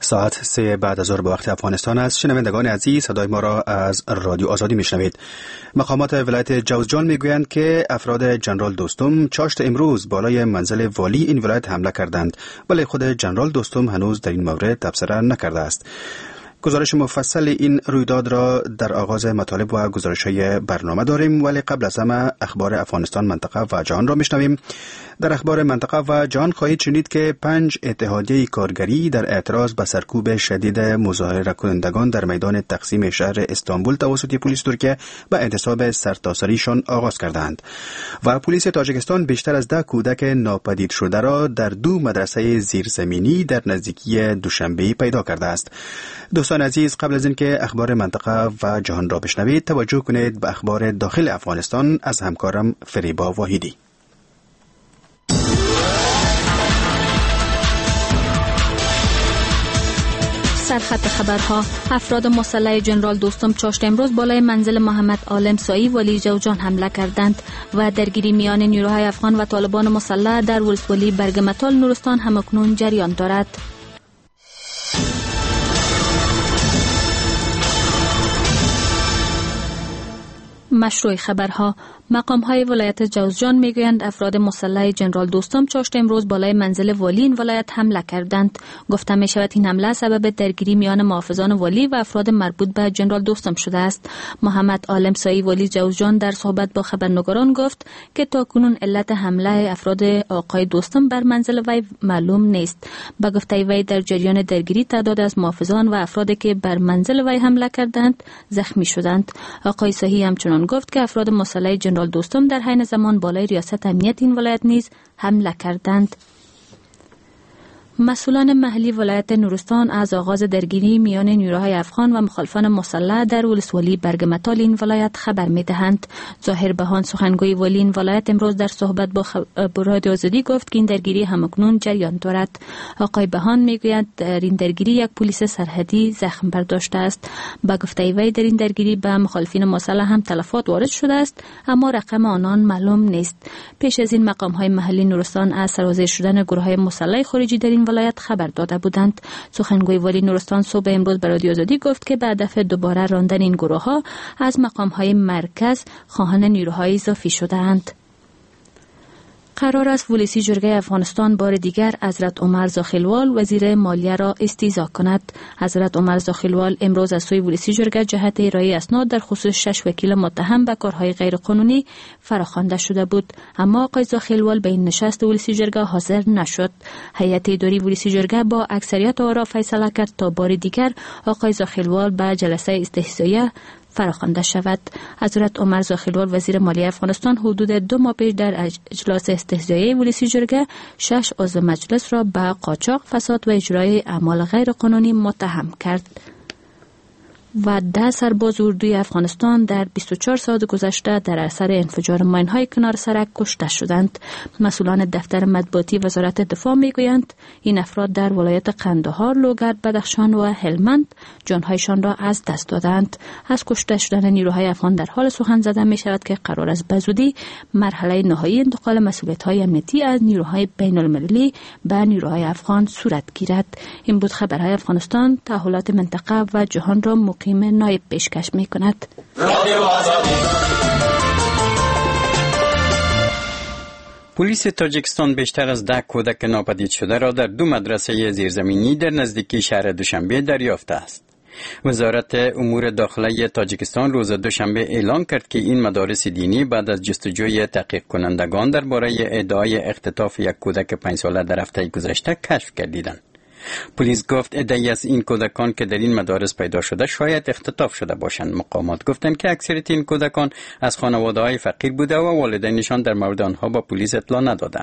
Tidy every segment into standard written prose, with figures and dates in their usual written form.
ساعت 3 بعد از ظهر به وقت افغانستان است. شنوندگان عزیز، صدای ما را از رادیو آزادی میشنوید. مقامات ولایت جوزجان میگویند که افراد جنرال دوستم چاشت امروز بالای منزل والی این ولایت حمله کردند، ولی خود جنرال دوستم هنوز در این مورد تبصره نکرده است. گزارش مفصل این رویداد را در آغاز مطالب و گزارش‌های برنامه داریم، ولی قبل از همه اخبار افغانستان، منطقه و جهان را میشنویم. در اخبار منطقه و جهان خواهید شنید که 5 اتحادیه کارگری در اعتراض به سرکوب شدید مظاهره کنندگان در میدان تقسیم شهر استانبول توسط پلیس ترکیه به اعتصاب سرتاسریشان آغاز کردند. و پلیس تاجیکستان بیشتر از 10 کودک ناپدید شده را در 2 مدرسه زیرزمینی در نزدیکی دوشنبه پیدا کرده است. دوستان عزیز، قبل از اینکه اخبار منطقه و جهان را بشنوید، توجه کنید به اخبار داخل افغانستان از همکارم فریبا واحدی. سرخط خبرها: افراد مسلح جنرال دوستم چاشت امروز بالای منزل محمد عالم سایی ولی جوزجان حمله کردند و درگیری میان نیروهای افغان و طالبان مسلح در ولسوالی برگمتال نورستان همکنون جریان دارد. مشروع خبرها: مقام‌های ولایت جوزجان میگویند افراد مسلح جنرال دوستم چاشت امروز بالای منزل والی این ولایت حمله کردند. گفته می شود این حمله سبب درگیری میان محافظان والی و افراد مربوط به جنرال دوستم شده است. محمد عالم سایی والی جوزجان در صحبت با خبرنگاران گفت که تاکنون علت حمله افراد آقای دوستم بر منزل وی معلوم نیست. به گفته وی در جریان درگیری تعداد از محافظان و افرادی که بر منزل وی حمله کردند زخمی شدند. آقای سایی همچنین گفت که افراد مسلح جنرال دوستم در حین زمان بالای ریاست امنیت این ولایت نیز حمله کردند. مسئولان محلی ولایت نورستان از آغاز درگیری میان نیروهای افغان و مخالفان مسلح در ولسوالی برگمتال این ولایت خبر می‌دهند. ظاهر بهان سخنگوی والی این ولایت امروز در صحبت با رادیو آزادی گفت که این درگیری همکنون جریان دارد. آقای بهان میگوید در این درگیری یک پلیس سرحدی زخم برداشته است. با گفته وی در این درگیری به مخالفین مسلح هم تلفات وارد شده است، اما رقم آنان معلوم نیست. پیش از این مقام‌های محلی نورستان از سرازیر شدن گروه‌های مسلح خارجی در این ولایت خبر داده بودند. سخنگوی والی نورستان صبح امروز به رادیو آزادی گفت که به هدف دوباره راندن این گروه‌ها از مقام‌های مرکز خواهان نیروهای اضافی شده‌اند. قرار است ولسی جرگه افغانستان بار دیگر حضرت عمر زاخیلوال وزیر مالیه را استیضاح کند. حضرت عمر زاخیلوال امروز از سوی ولسی جرگه جهت ارائه اسناد در خصوص 6 وکیل متهم به کارهای غیرقانونی فراخوانده شده بود، اما آقای زاخیلوال به این نشست ولسی جرگه حاضر نشد. هیئت اداری ولسی جرگه با اکثریت آرا فیصله کرد تا بار دیگر آقای زاخیلوال به جلسه استحضاییه فراخوانده شود. حضرت عمر زاخیلوال وزیر مالیه افغانستان حدود 2 ماه پیش در اجلاس استحضاییه ولسی جرگه 6 عضو مجلس را به قاچاق، فساد و اجرای اعمال غیرقانونی متهم کرد. و 10 سرباز اردوی افغانستان در 24 ساعت گذشته در اثر انفجار ماین‌های کنار سرک کشته شدند. مسئولان دفتر مطبوعاتی وزارت دفاع میگویند این افراد در ولایت قندهار، لوگرد، بدخشان و هلمند جانهایشان را از دست دادند. از کشته شدن نیروهای افغان در حال سخن زده می شود که قرار است بزودی مرحله نهایی انتقال مسئولیت‌های امنیتی از نیروهای بین‌المللی به نیروهای افغان صورت گیرد. این بود خبرهای افغانستان. تحولات منطقه و جهان را مقیم نایب پیشکش می کند. پلیس تاجیکستان بیشتر از 10 کودک ناپدید شده را در 2 مدرسه زیرزمینی در نزدیکی شهر دوشنبه دریافته است. وزارت امور داخلی تاجیکستان روز دوشنبه اعلام کرد که این مدارس دینی بعد از جستجوی تحقیق کنندگان درباره ادعای اختطاف یک کودک 5 ساله در هفته گذشته کشف کردند. پلیس گفت ادعای از این کودکان که در این مدارس پیدا شده شاید اختطاف شده باشند. مقامات گفتند که اکثریت این کودکان از خانواده‌های فقیر بوده و والدینشان در مورد آنها با پلیس اطلاع ندادند.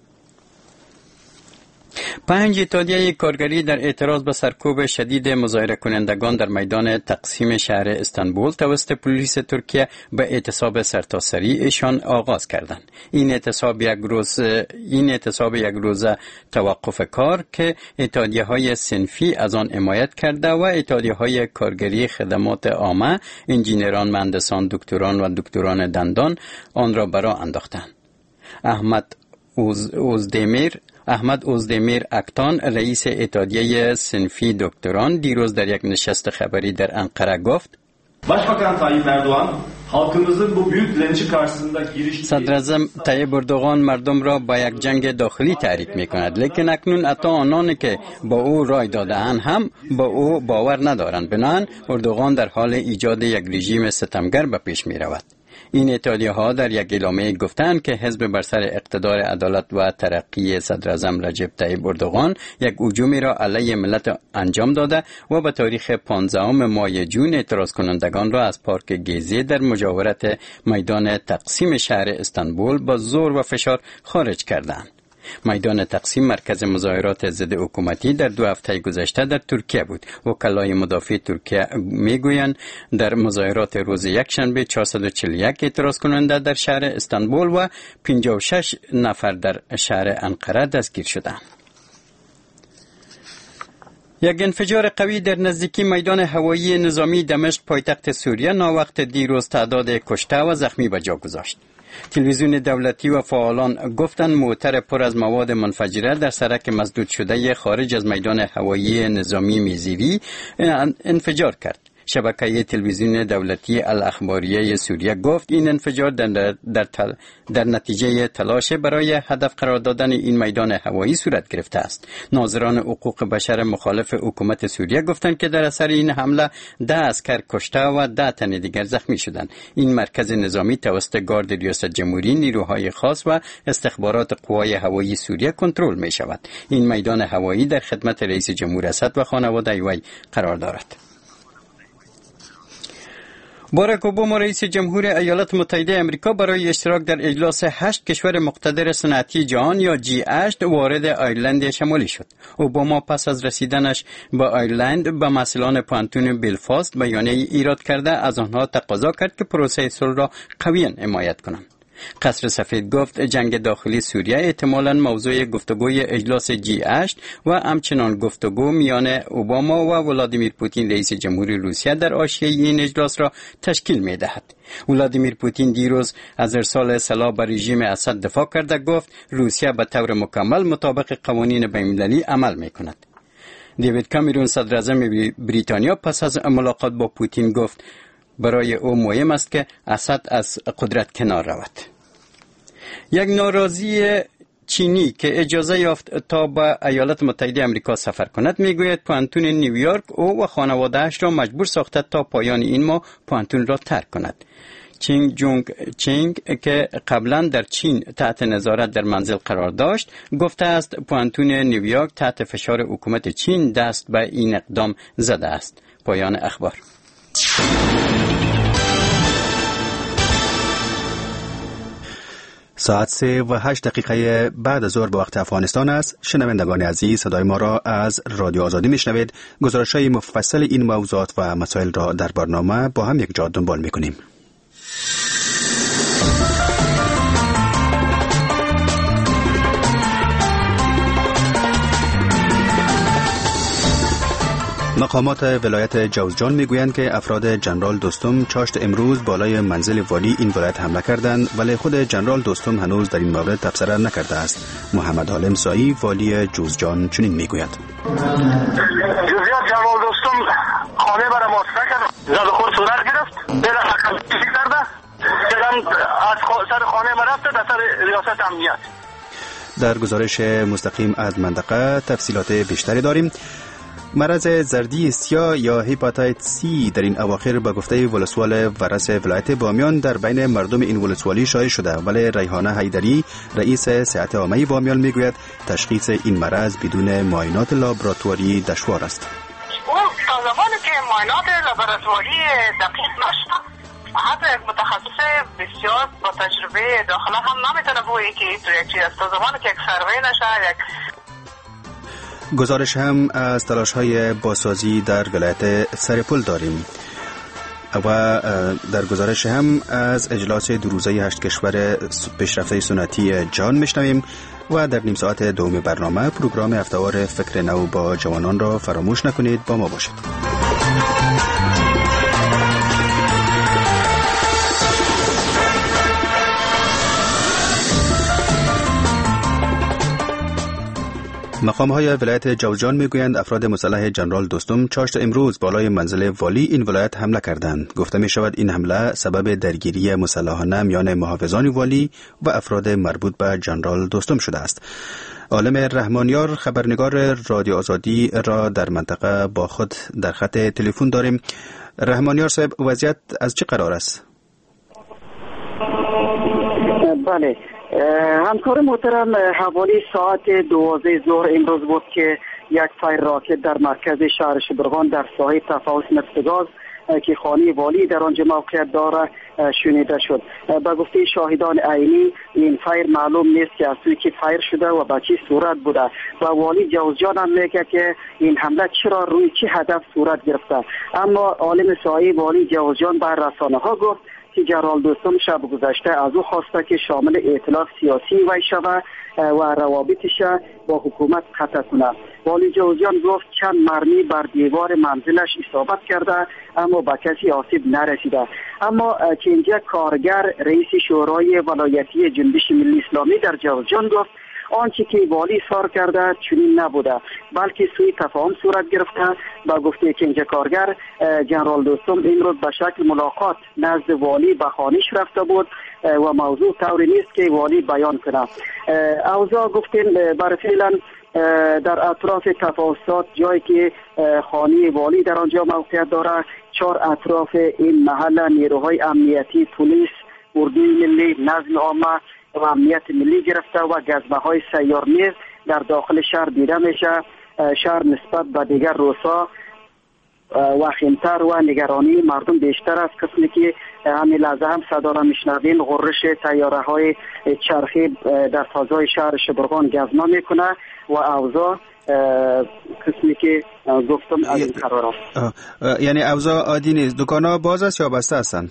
5 اتحادیه کارگری در اعتراض به سرکوب شدید مظاهره کنندگان در میدان تقسیم شهر استانبول توسط پلیس ترکیه به اعتصاب سرتاسری ایشان آغاز کردند. این اعتصاب یک روزه توقف کار که اتحادیه‌های صنفی از آن حمایت کرده و اتحادیه‌های کارگری خدمات عامه، انجینران، مهندسان، دکتران و دکتران دندان آن را برا انداختند. احمد اوزدمیر احمد اوزدمیر اکتان رئیس اتحادیه صنفی دکتران دیروز در یک نشست خبری در انقره گفت Başbakan Tayyip Erdoğan halkımızın bu büyük direnişi karşısında giriştiği صدر اعظم طیب اردوغان مردم را به یک جنگ داخلی تحریک می کند، لیکن اکنون حتی آنانی که با او رای داده‌اند هم با او باور ندارند. بنابراین اردوغان در حال ایجاد یک رژیم ستمگر به پیش می رود. این اتحادیه ها در یک اعلامیه گفتند که حزب بر سر اقتدار عدالت و ترقی صدر اعظم رجب طیب اردوغان یک هجومی را علیه ملت انجام داده و به تاریخ 15 ماه جون اعتراض کنندگان را از پارک گیزی در مجاورت میدان تقسیم شهر استانبول با زور و فشار خارج کردند. میدان تقسیم مرکز مظاهرات ضد حکومتی در 2 هفته گذشته در ترکیه بود. وکلای مدافع ترکیه میگویند در مظاهرات روز یکشنبه 441 اعتراض کننده در شهر استانبول و 56 نفر در شهر انقره دستگیر شدند. یک انفجار قوی در نزدیکی میدان هوایی نظامی دمشق پایتخت سوریه ناوقت دیروز تعداد کشته و زخمی به جا گذاشت. تلویزیون دولتی و فعالان گفتند موتر پر از مواد منفجره در سرک مسدود شده خارج از میدان هوایی نظامی میزیری انفجار کرد. شبکه تلویزیون دولتی الاخباریه سوریه گفت این انفجار در نتیجه تلاش برای هدف قرار دادن این میدان هوایی صورت گرفته است. ناظران حقوق بشر مخالف حکومت سوریه گفتند که در اثر این حمله 10 عسکر کشته و 10 تن دیگر زخمی شدند. این مرکز نظامی توسط گارد ریاست جمهوری، نیروهای خاص و استخبارات قوای هوایی سوریه کنترل می شود. این میدان هوایی در خدمت رئیس جمهور اسد و خانواده وی قرار دارد. باراک اوباما رئیس جمهور ایالات متحده آمریکا برای اشتراک در اجلاس 8 کشور مقتدر صنعتی جهان یا G8 وارد آیرلند شمالی شد. اوباما پس از رسیدنش به آیرلند به مسئولان پانتون بلفاست بیانیه ایراد کرده از آنها تقاضا کرد که پروسه صلح را قویاً حمایت کنند. قصر سفید گفت جنگ داخلی سوریه احتمالاً موضوع گفتگوی اجلاس G8 و همچنان گفتگو میان اوباما و ولادیمیر پوتین رئیس جمهور روسیه در حاشیه این اجلاس را تشکیل می دهد. ولادیمیر پوتین دیروز از ارسال سلاح به رژیم اسد دفاع کرده گفت روسیه به طور مکمل مطابق قوانین بین‌المللی عمل می کند. دیوید کامرون صدر اعظم بریتانیا پس از ملاقات با پوتین گفت برای او مهم است که اسد از قدرت کنار رود. یک ناراضی چینی که اجازه یافت تا به ایالات متحده آمریکا سفر کند میگوید پانتون نیویورک او و خانواده‌اش را مجبور ساخته تا پایان این ماه پانتون را ترک کند. چینگ جونگ چینگ که قبلا در چین تحت نظارت در منزل قرار داشت گفته است پانتون نیویورک تحت فشار حکومت چین دست به این اقدام زده است. پایان اخبار. ساعت 3:08 بعد از ظهر به وقت افغانستان است. شنوندگان عزیز، صدای ما را از رادیو آزادی میشنوید. گزارش‌های مفصل این موضوعات و مسائل را در برنامه با هم یک جا دنبال میکنیم. مقامات ولایت جوزجان میگویند که افراد جنرال دوستم چاشت امروز بالای منزل والی این ولایت حمله کردند، ولی خود جنرال دوستم هنوز در این مورد تبصره نکرده است. محمد حالم سایی والی جوزجان چنین میگوید. جنرال دوستم خانه برای محاصره کرد، زد خود صورت گرفت، بلا حکم کشی کرده، از سر خانه ما رفته در سر ریاست امنیت. در گزارش مستقیم از منطقه تفصیلات بیشتری داریم. مرض زردی سیاه یا هپاتیت سی در این اواخر به گفته ولسوال ورس ولایت بامیان در بین مردم این ولسوالی شایع شده، ولی ریحانه حیدری رئیس صحت عامه بامیان میگوید تشخیص این مرض بدون معاینات لابراتواری دشوار است. اون تا زمانی که معاینات لابراتواری دقیق نشد، حتی یک متخصص بسیار با تجربه داخله هم نمیتونه بگه که این تو یک چیز است. تا زمانی که یک سروی نشه، یک گزارش هم از تلاش‌های بازسازی در ولایت سرپل داریم و در گزارش هم از اجلاس دو روزه 8 کشور پیشرفته سنتی جهان میشنویم و در نیم ساعت دوم برنامه پروگرام هفته‌وار فکر نو با جوانان را فراموش نکنید. با ما باشید. مقام‌های ولایت جوزجان میگویند افراد مسلح جنرال دوستم چاشت امروز بالای منزل والی این ولایت حمله کردند. گفته می شود این حمله سبب درگیری مسلحانه میان محافظان والی و افراد مربوط به جنرال دوستم شده است. عالم رحمانیار خبرنگار رادیو آزادی را در منطقه با خود در خط تلفن داریم. رحمانیار صاحب، وضعیت از چه قرار است؟ بله، همکار محترم، حوالی ساعت 12 ظهر امروز بود که یک فایر راکت در مرکز شهر شبرغان در ساحه تفاوت نفتگاز که خانه والی در آنجا موقعیت دارد شنیده شد. به گفته شاهدان عینی این فایر معلوم نیست که از سوی کی فایر شده و به چه صورت بوده و والی جوزجان هم میگه که این حمله چرا روی چه هدف صورت گرفته. اما عالم سایه والی جوزجان بر رسانه ها گفت که جنرال دوستم شب گذشته از او خواسته که شامل ائتلاف سیاسی وی شود و روابطش با حکومت قطع کنه. والی جوزجان گفت چند مرمی بر دیوار منزلش اصابت کرده اما به کسی آسیب نرسیده. اما کنجه کارگر رئیس شورای ولایتی جنبش ملی اسلامی در جوزجان گفت آنچه که والی سار کرده چنین نبوده بلکه سوی تفاهم صورت گرفته. با گفته کنجه کارگر، جنرال دوستم امروز به شکل ملاقات نزد والی به خانه‌اش رفته بود و موضوع طوری نیست که والی بیان کنه. اوضاع گفتیم برای فعلا در اطراف تفاوتات جایی که خانه والی در آنجا موقعیت داره، 4 اطراف این محل نیروهای امنیتی، پلیس، اردوی ملی، نظم عامه و امنیت ملی گرفته و گزمه های سیارمیز در داخل شهر دیده میشه. شهر نسبت به دیگر روزها وخیمتر و نگرانی مردم بیشتر است. قسمی که همین لحظه هم صدا را میشنویم غرش تیاره های چرخی در فضای شهر شبرغان گزمه میکنه و اوضاع قسمی که گفتم از این قرار است. یعنی اوضاع عادی نیست. دکان‌ها باز است یا بسته هستند؟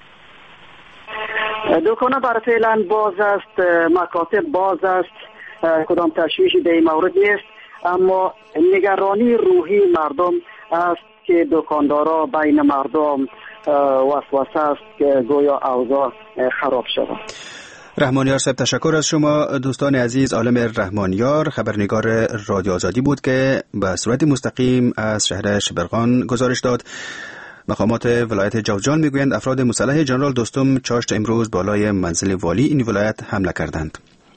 دکان‌ها برای فعلا باز است، مکاتب باز است، کدام تشویشی در این مورد نیست. اما نگرانی روحی مردم است که دکاندارا بین مردم وسوسه است که گویا اوضاع خراب شده. رحمانیار صاحب، تشکر از شما. دوستان عزیز، عالم رحمانیار خبرنگار رادیو آزادی بود که به صورت مستقیم از شهر شبرغان گزارش داد. مقامات ولایت جوزجان میگویند افراد مسلح جنرال دوستم چاشت امروز بالای منزل والی این ولایت حمله کردند.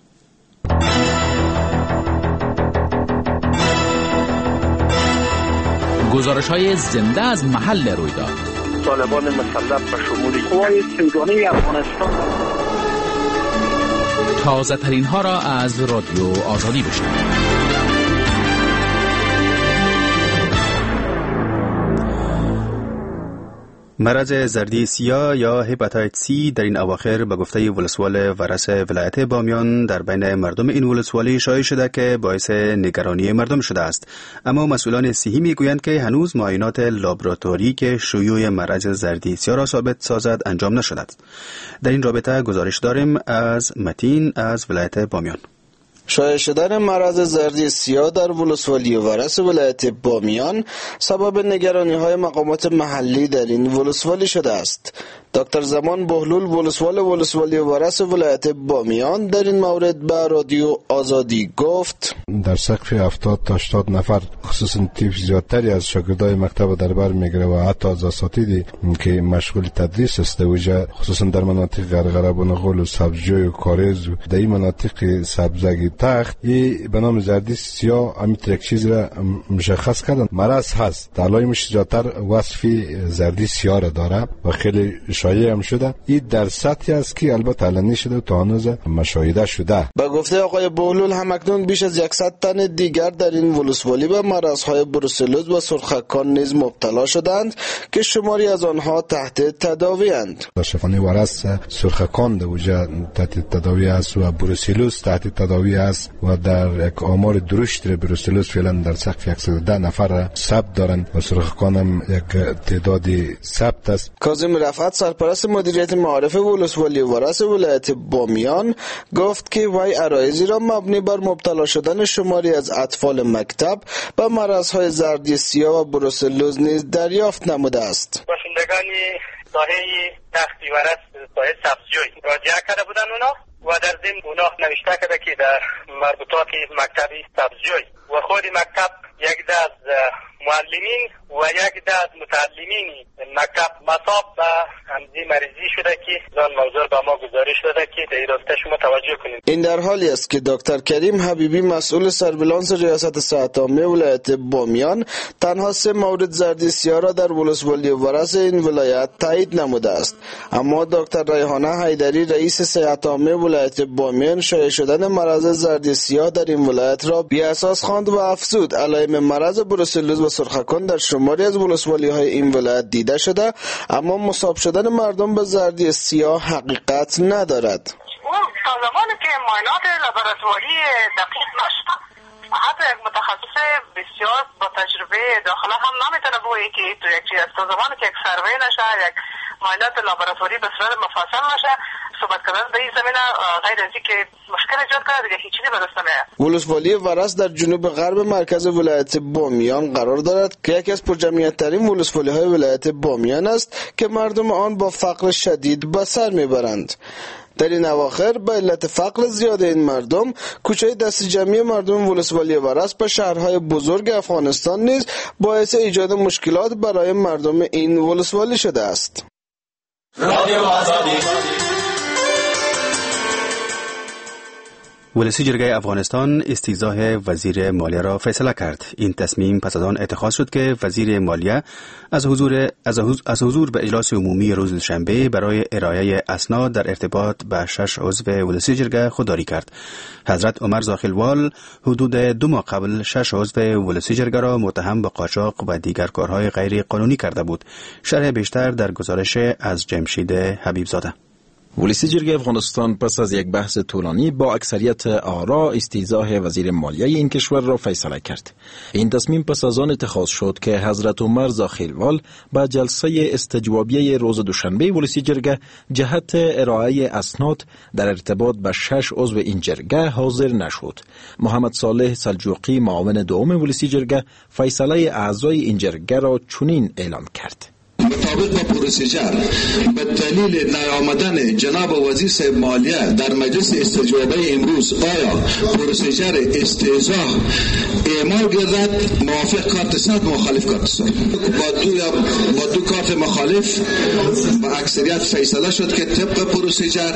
گزارش‌های زنده از محل رویداد. طالبان مسلح به شمول قوای سیگانه افغانستان. تازه ترین ها را از رادیو آزادی بشنوید. مرض زردی سیاه یا هپاتیت سی در این اواخر به گفته ولسوال ورس ولایت بامیان در بین مردم این ولسوالی شایع شده که باعث نگرانی مردم شده است. اما مسئولان صحی میگویند که هنوز معاینات لابراتوری که شیوع مرض زردی سیاه را ثابت سازد انجام نشده است. در این رابطه گزارش داریم از متین از ولایت بامیان. شایع شدن مرض زردی سیاه در ولسوالی ورس ولایت بامیان سبب نگرانی‌های مقامات محلی در این ولسوالی شده است. دکتر زمان بهلول ولسوالی ورس ولایت بامیان در این مورد به رادیو آزادی گفت در سقف 70 تا 80 نفر خصوصا تیف زیادتری از شاگردای مکتب در بر میگیره و حتی از اساتیدی که مشغول تدریس است وجه خصوصا در مناطق غرغره بنغول و سبزجوی و کارز در این مناطق سبزگی تخت به نام زردی سیاه امیت یک چیز را مشخص کردن. مرض هست دلایلش زیادتر وصفی زردی سیاه را داره و خیلی شایع هم شده. این در سطحی است که البته علنی شده و تا هنوز مشاهده شده. با گفته آقای بهلول همکنون بیش از 100 تن دیگر در این ولسوالی به مرضهای بروسلوز و سرخکان نیز مبتلا شدند که شماری از آنها تحت تداوی اند. در شفاخانه ورس سرخکان در وجه تحت تداوی است و بروسلوز تحت تداوی است و در یک آمار درشت بروسلوز فعلا در سقف 110 نفر ثبت دارند و سرخکان هم یک تعدادی ثبت است. کاظم رفعت سرپرست مدیریت معارف ولسوالی ورس ولایت بامیان گفت که وی عرایضی را مبنی بر مبتلا شدن شماری از اطفال مکتب به مرضهای زردی سیاه و بروسلوز نیز دریافت نموده است. باشندگان ساحه تختی ورس ساحه سبزجوی راجعه کرده بودن اونا و در ضمن اونا نوشته کرده که در مربوطات مکتبی سبزجوی و خود مکتب یک از معلمین و یک از متعلمین مکتب مصاب به همزی مریضی شده که زن موضوع به ما گزارش داده که در راسته شما توجه کنید. این در حالی است که دکتر کریم حبیبی مسئول سربلانس ریاست صحت عامه ولایت بامیان تنها 3 مورد زردی سیاه را در ولسوالی ورس این ولایت تایید نموده است، اما دکتر ریحانه حیدری رئیس صحت عامه ولایت بامیان شایع شدن مرض زردی سیاه در این ولایت را بی اساس خواند و افزود علائم مرض بروسلوز و سرخکان در شماری از ولسوالی‌های این ولایت دیده شده، اما مصاب شدن مردم به زردی سیاه حقیقت ندارد. اون تا زمانی که معاینات لابراتواری دقیق نشد، حتی یک متخصص بسیار با تجربه داخله هم نمیتونه بگه که تو یک چیز تا زمانی که یک سروی نشه، یک معاینات لابراتواری به صورت مفصل نشه، صحبت کردن به این زمینه غیر از اینکه مشکل ایجاد کنه دیگه هیچ چیزی به دست نمیاد. ولسوالی ورس در جنوب غرب مرکز ولایت بامیان قرار دارد که یکی از پرجمعیت ترین ولسوالی‌های ولایت بامیان است که مردم آن با فقر شدید به سر میبرند. در این اواخر به علت فقر زیاد این مردم، کوچه دست جمعی مردم ولسوالی ورس به شهرهای بزرگ افغانستان نیز باعث ایجاد مشکلات برای مردم این ولسوالی شده است. رادیو آزادی. ولسی جرگه افغانستان استیضاح وزیر مالیه را فیصله کرد. این تصمیم پس از آن اتخاذ شد که وزیر مالیه از حضور به اجلاس عمومی روز دوشنبه برای ارائه اسناد در ارتباط به 6 عضو ولسی جرگه خودداری کرد. حضرت عمر زاخیلوال حدود 2 ماه قبل 6 عضو ولسی جرگه را متهم به قاچاق و دیگر کارهای غیر قانونی کرده بود. شرح بیشتر در گزارش از جمشید حبیبزاده. ولسی جرگه افغانستان پس از یک بحث طولانی با اکثریت آرا استیضاح وزیر مالیه این کشور را فیصله کرد. این تصمیم پس از آن اتخاذ شد که حضرت عمر زاخیلوال با جلسه استجوابیه روز دوشنبه ولسی جرگه جهت ارائه اسناد در ارتباط به 6 عضو این جرگه حاضر نشد. محمد صالح سلجوقی معاون دوم ولسی جرگه فیصله اعضای این جرگه را چنین اعلام کرد: مطابق با پروسیجر به دلیل نیامدن جناب وزیر صاحب مالیه در مجلس استجوابی امروز آیا پروسیجر استیضاح اعمال گردد، موافق کارت صد مخالف کارت صد. با دو کارت مخالف با اکثریت فیصله شد که طبق پروسیجر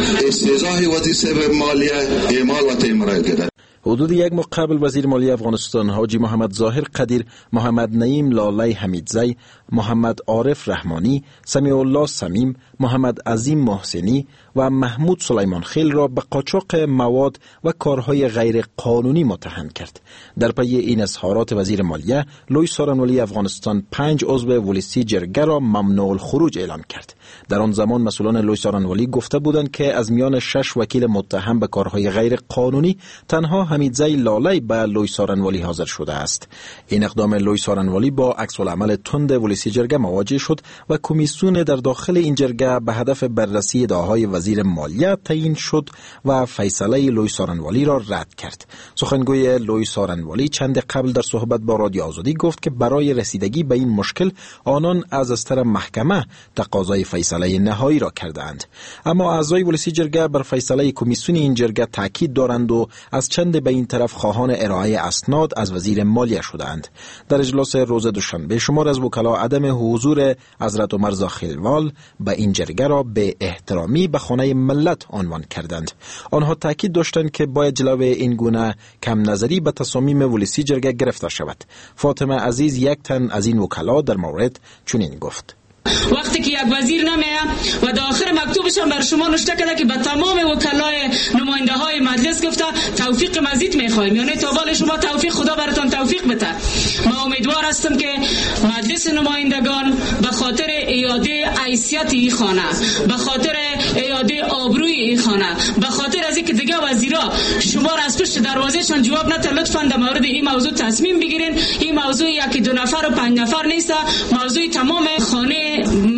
استیضاح وزیر صاحب مالیه اعمال و تعیین گردد. حدود 1 ماه قبل وزیر مالیه افغانستان حاجی محمد ظاهر قدیر، محمد نعیم لالی حمیدزی، محمد عارف رحمانی، سمیع الله سمیم، محمد عظیم محسنی و محمود سلیمان خیل را به قاچاق مواد و کارهای غیر قانونی متهم کرد. در پی این اظهارات وزیر مالیه، لوی سارنوالی افغانستان 5 عضو ولسی جرگه را ممنوع الخروج اعلام کرد. در آن زمان مسئولان لوی سارنوالی گفته بودند که از میان 6 وکیل متهم به کارهای غیر قانونی تنها حمیدزی لالی به لوی سارنوالی حاضر شده است. این اقدام لوی سارنوالی با عکس العمل تند ولسی جرگه مواجه شد و کمیسیون در داخل این جرگه به هدف بررسی ادعاهای وزیر مالیه تعیین شد و فیصله لوی سارنوالی را رد کرد. سخنگوی لوی سارنوالی چند قبل در صحبت با رادیو آزادی گفت که برای رسیدگی به این مشکل آنان از استر محکمه تقاضای فیصله نهایی را کردند. اما اعضای ولسی جرگه بر فیصله کمیسیون این جرگه تاکید دارند و از چند به این طرف خواهان ارائه اسناد از وزیر مالیه شدند. در اجلاس روز دوشنبه شمار از وکلا عدم حضور حضرت عمر زاخیلوال به این جرگه را به احترامی به خانه ملت عنوان کردند. آنها تاکید داشتند که باید جلوی این گونه کم نظری به تصامیم ولسی جرگه گرفته شود. فاطمه عزیز یک تن از این وکلا در مورد چنین گفت: وقتی که یک وزیر نمیه و در آخر مکتوبش هم بر شما نوشته کرده که به تمام وکلای نماینده های مجلس گفته توفیق مزید میخوایم، یعنی تا بال شما توفیق، خدا براتون توفیق بده. ما امیدوار هستم که مجلس نمایندگان به خاطر ایاده حیثیت این خانه، به خاطر ایاده آبروی این خانه، به خاطر از اینکه دیگه وزیرا شما را از پشت دروازهشان جواب نده، لطفاً در مورد این موضوع تصمیم بگیرین. این موضوع یکی 2 نفر و 5 نفر نیست، موضوع تمام خانه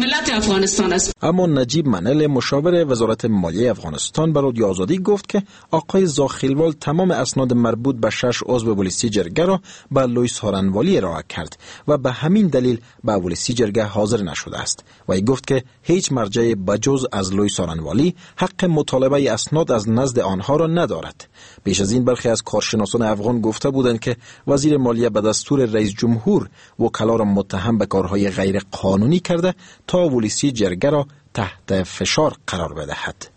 ملت افغانستان است. اما نجیب منل مشاور وزارت مالیه افغانستان به رادیو آزادی گفت که آقای زاخیلوال تمام اسناد مربوط به 6 عضو پلیسی جرگه را به لوی سارنوالی ارائه کرد و به همین دلیل به پلیسی جرگه حاضر نشده است و ای گفت که هیچ مرجع بجز از لوی سارنوالی حق مطالبه اسناد از نزد آنها را ندارد. بیش از این برخی از کارشناسان افغان گفته بودند که وزیر مالیه به دستور رئیس جمهور وکلا را متهم به کارهای غیر قانونی کرده تا پلیسی جرگه را تحت فشار قرار بدهد.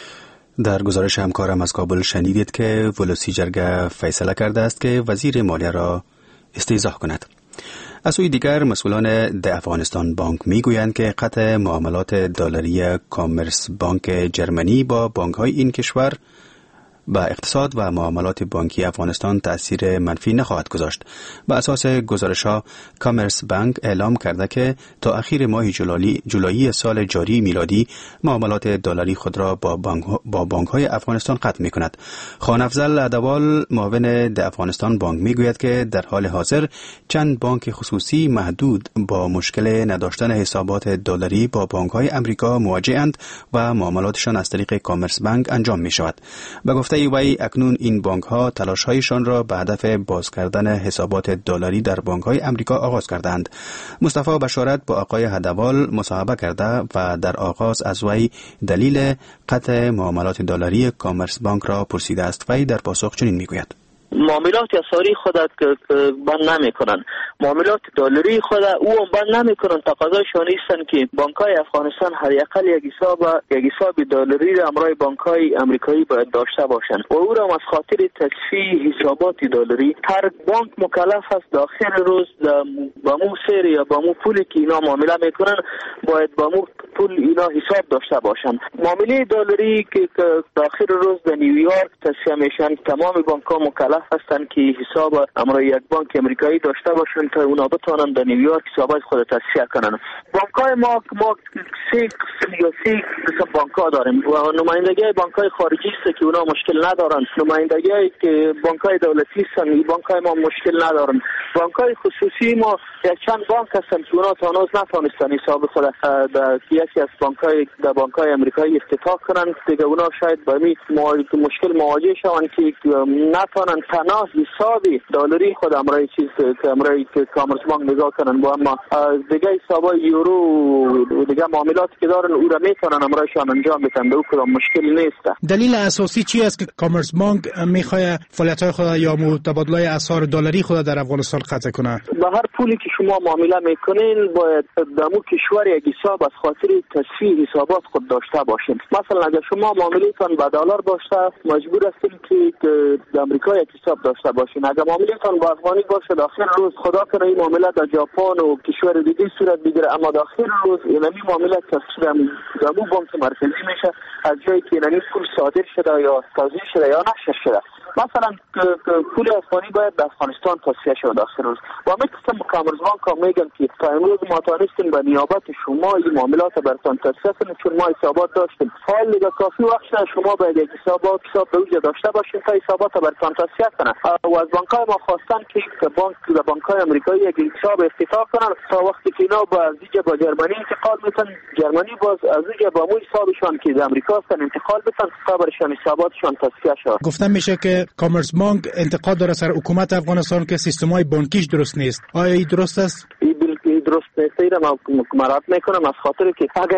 در گزارش همکارم از کابل شنیدید که ولسی جرگه فیصله کرده است که وزیر مالیه را استیضاح کند. از سوی دیگر مسئولان ده افغانستان بانک میگویند که قطع معاملات دلاری کامرس بانک جرمنی با بانک‌های این کشور با اقتصاد و معاملات بانکی افغانستان تأثیر منفی نخواهد گذاشت. به اساس گزارش‌ها کامرس بانک اعلام کرده که تا اخیر ماه جولای سال جاری میلادی معاملات دلاری خود را با بانک‌های افغانستان قطع می‌کند. خان افضل ادوال معاون ده افغانستان بانک میگوید که در حال حاضر چند بانک خصوصی محدود با مشکل نداشتن حسابات دلاری با بانک‌های آمریکا مواجه‌اند و معاملاتشان از طریق کامرس بانک انجام می‌شود. به گفته وی اکنون این بانک ها تلاش هایشان را به هدف باز کردن حسابات دلاری در بانک های امریکا آغاز کردند. مصطفی بشارت با آقای هدوال مصاحبه کرده و در آغاز از وی دلیل قطع معاملات دلاری کامرس بانک را پرسیده است. وی در پاسخ چنین میگوید: معاملات اسعاری خود بند نمیکنن، معاملات دلاری خود او بند نمیکنن. تقاضایشان ایستن که بانک‌های افغانستان هر یقل یک حساب دلاری را همراه بانک‌های آمریکایی باید داشته باشند و او را از خاطر تصفیه حسابات دلاری هر بانک مکلف است داخل روز با مو سر یا با مو پولی که اینا معامله میکنن باید با مو پول اینا حساب داشته باشند. معامله دلاری که داخل روز در نیویورک تصفیه میشن، تمام بانک‌ها مکلف هستند که حساب امروز یک بانک امریکایی داشته باشند تا اونا بتوانند در نیویورک حسابات خود تصفیه کنند. بانک‌های ما سه قسم بانک‌ها داریم و نمایندگی بانک‌های خارجی است که اونا مشکل ندارند. نمایندگی که بانک‌های دولتی هستند این بانک‌های ما مشکل ندارند. بانک‌های خصوصی ما یک چند بانک هستند که اونا تا هنوز نتونستن حساب خود در یکی از بانک‌های امریکایی افتتاح کنند. دیگه اونا شاید با این مشکل مواجه شوند که نتونن تنها حساب دلاری خود امرای چیز که امرای کامرس بانک نگاه کنن با اما دیگه حسابای یورو و دیگه معاملاتی که دارن او را میتونن امرایشان انجام بدن. به او کدام مشکل نیست. دلیل اساسی چی است که کامرس بانک میخواد فعالیت‌های خود یا تبادله اسعار دلاری خود در افغانستان قطع کنه؟ به هر پولی که شما معامله میکنین باید در مو کشور یک حساب از خاطر تصفیه حسابات خود داشته باشین. مثلا اگر شما معامله‌تان با دلار باشه مجبور هستین که در آمریکا یک حساب داشته باشین. اگر معامله‌تان با افغانی باشه داخل روز خدا کنه این معامله در ژاپن و کشور دیگه صورت بگیره اما داخل روز اینمی معامله تصفیه در بانک مرکزی میشه از جایی که اینمی پول صادر شده یا تازه شده یا نشر شده. مثلا پول افغانی باید در افغانستان تصفیه شده داخل روز و مثل کامرس بانک هم میگن که تا امروز ما تانستیم به نیابت شما این معاملات براتون تصفیه کنیم چون ما حسابات داشتیم. حال دیگه کافی وقت شده شما باید یک حساب به اوجه داشته باشین تا حسابات براتون تصفیه کنن و از بانک‌های ما خواستن که بانک‌های آمریکایی یک حساب افتتاح کنن تا وقتی که اینا با جرمنی انتقال میتن جرمنی باز از اوجه با مو حسابشون که در آمریکا هستن انتقال بدن تا برشان حساباتشون تصفیه شود. گفتن میشه که کامرس بانک انتقاد داره سر حکومت افغانستان که سیستم‌های بانکیش درست نیست. آیا این درست است؟ درست نیست. اینا ما مراد میکنم از خاطر که اگر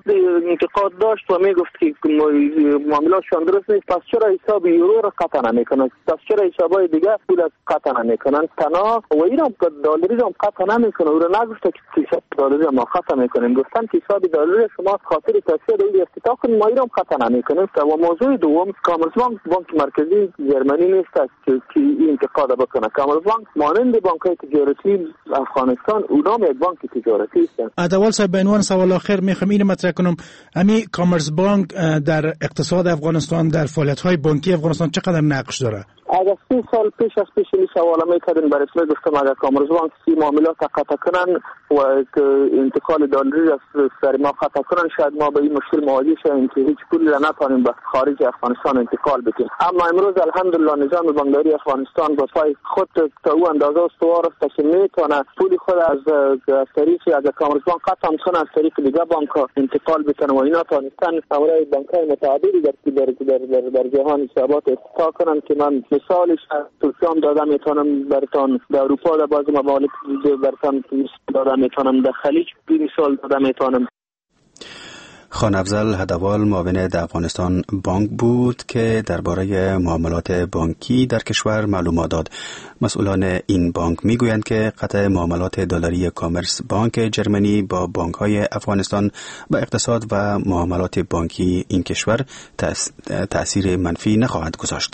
انتقاد داشت و میگفت که معاملاتشون درست نیست پس چرا حساب یورو را قطع نمیکنن؟ پس چرا حسابای دیگه پول قطع نمیکنن؟ تنها و اینا دلاری را قطع نمیکنه. او را نگفت که حساب دلاری ما قطع میکنیم. گفتن که حساب دلاری شما خاطر تصفیه دیگه افتتاح کنید ما اینا قطع نمیکنیم. و موضوع دوم کامرس بانک مرکزی جرمنی نیست که این انتقاد بکنه. کامرس بانک مانند بانک‌های تجارتی افغانستان اونا یک بانک تجارتی است. ادوال صاحب به عنوان سوال آخر میخوام اینو مطرح کنم امی کامرس بانک در اقتصاد افغانستان در فعالیت‌های بانکی افغانستان چقدر نقش داره؟ اگر 3 سال پیش از پیش این سوال میکردن برای اسم گفتم اگر کامرس بانک سی معاملات قطع کنن و انتقال دلاری از سر ما قطع کنن شاید ما به این مشکل مواجه شویم که هیچ پولی را نتوانیم به خارج افغانستان انتقال بدیم. اما امروز الحمدلله نظام بانکداری افغانستان با پای خود تا او اندازه استوار است که میتونه پول خود از طریق اگر کامرس بانک قطع کنه از طریق دیگه بانک انتقال بکنه و اینا تونستن امورای بانک‌های متعددی در جهان حسابات افتتاح کنن که من مثالش توصیه داده میتونم براتون در اروپا در بعض ممالک براتون داده میتونم در خلیج مثال داده میتونم. خان افضل هدوال معاون در افغانستان بانک بود که درباره معاملات بانکی در کشور معلومات داد. مسئولان این بانک میگویند که قطع معاملات دلاری کامرس بانک جرمنی با بانک‌های افغانستان به اقتصاد و معاملات بانکی این کشور تأثیر منفی نخواهد گذاشت.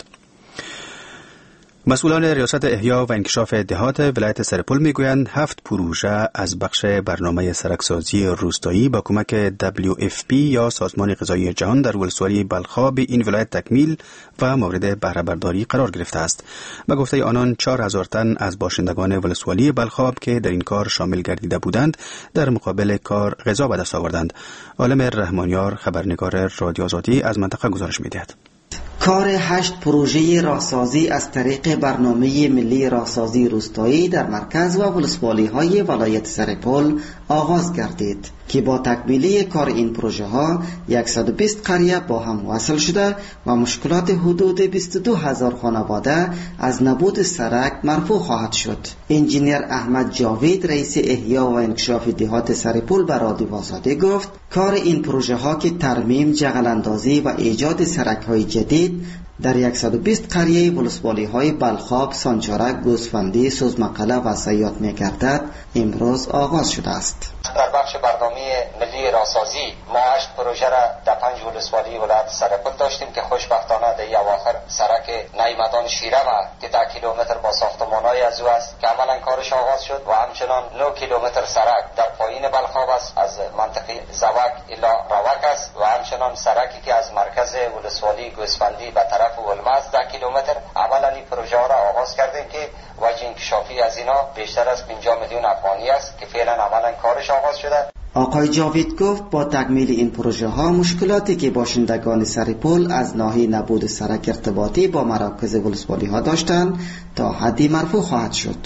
مسئولان ریاست احیا و انکشاف دهات ولایت سرپل میگویند 7 پروژه از بخش برنامه سرکسازی روستایی با کمک WFP یا سازمان غذایی جهان در ولسوالی بلخاب این ولایت تکمیل و مورد بهره برداری قرار گرفته است. به گفته آنان 4000 تن از باشندگان ولسوالی بلخاب که در این کار شامل گردیده بودند در مقابل کار غذا به دست آوردند. عالم رحمانیار خبرنگار رادیو آزادی از منطقه گزارش می‌دهد. کار 8 پروژه راهسازی از طریق برنامه ملی راهسازی روستایی در مرکز و ولسوالی‌های ولایت سرپل آغاز گردید که با تکمیلی کار این پروژه ها 120 قریه با هم وصل شده و مشکلات حدود 22,000 خانواده از نبود سرک مرفوع خواهد شد. انجینیر احمد جاوید رئیس احیا و انکشاف دهات سرپل به رادیو آزادی گفت کار این پروژه ها که ترمیم، جغل اندازی و ایجاد سرک های جدید در 120 قریه ولسوالی های بلخاب، سانچارک، گوسفندی، سوزمقله و سیاد می گردد امروز آغاز شده است. در بخش برنامه ملی راهسازی ما 8 پروژه را در 5 ولسوالی ولایت سرپل داشتیم که خوشبختانه در اواخر سرک نیمدان شیره که 10 کیلومتر با ساختمان‌های از او است که عملاً کارش آغاز شد و همچنان 9 کیلومتر سرک در پایین بلخاب است از منطقه زوک الی روک است و همچنان سرکی که از مرکز ولسوالی گوسفندی به طرف ولمز 10 کیلومتر عملاً این پروژه را آغاز کردیم که وجه انکشافی از اینا بیشتر از 50 میلیون افغانی است که فعلا عملاً کارش آغاز شده. آقای جاوید گفت با تکمیل این پروژه ها مشکلاتی که باشندگان سرپل از ناحیه نبود سرک ارتباطی با مراکز ولسوالی ها داشتند تا حدی مرفوع خواهد شد.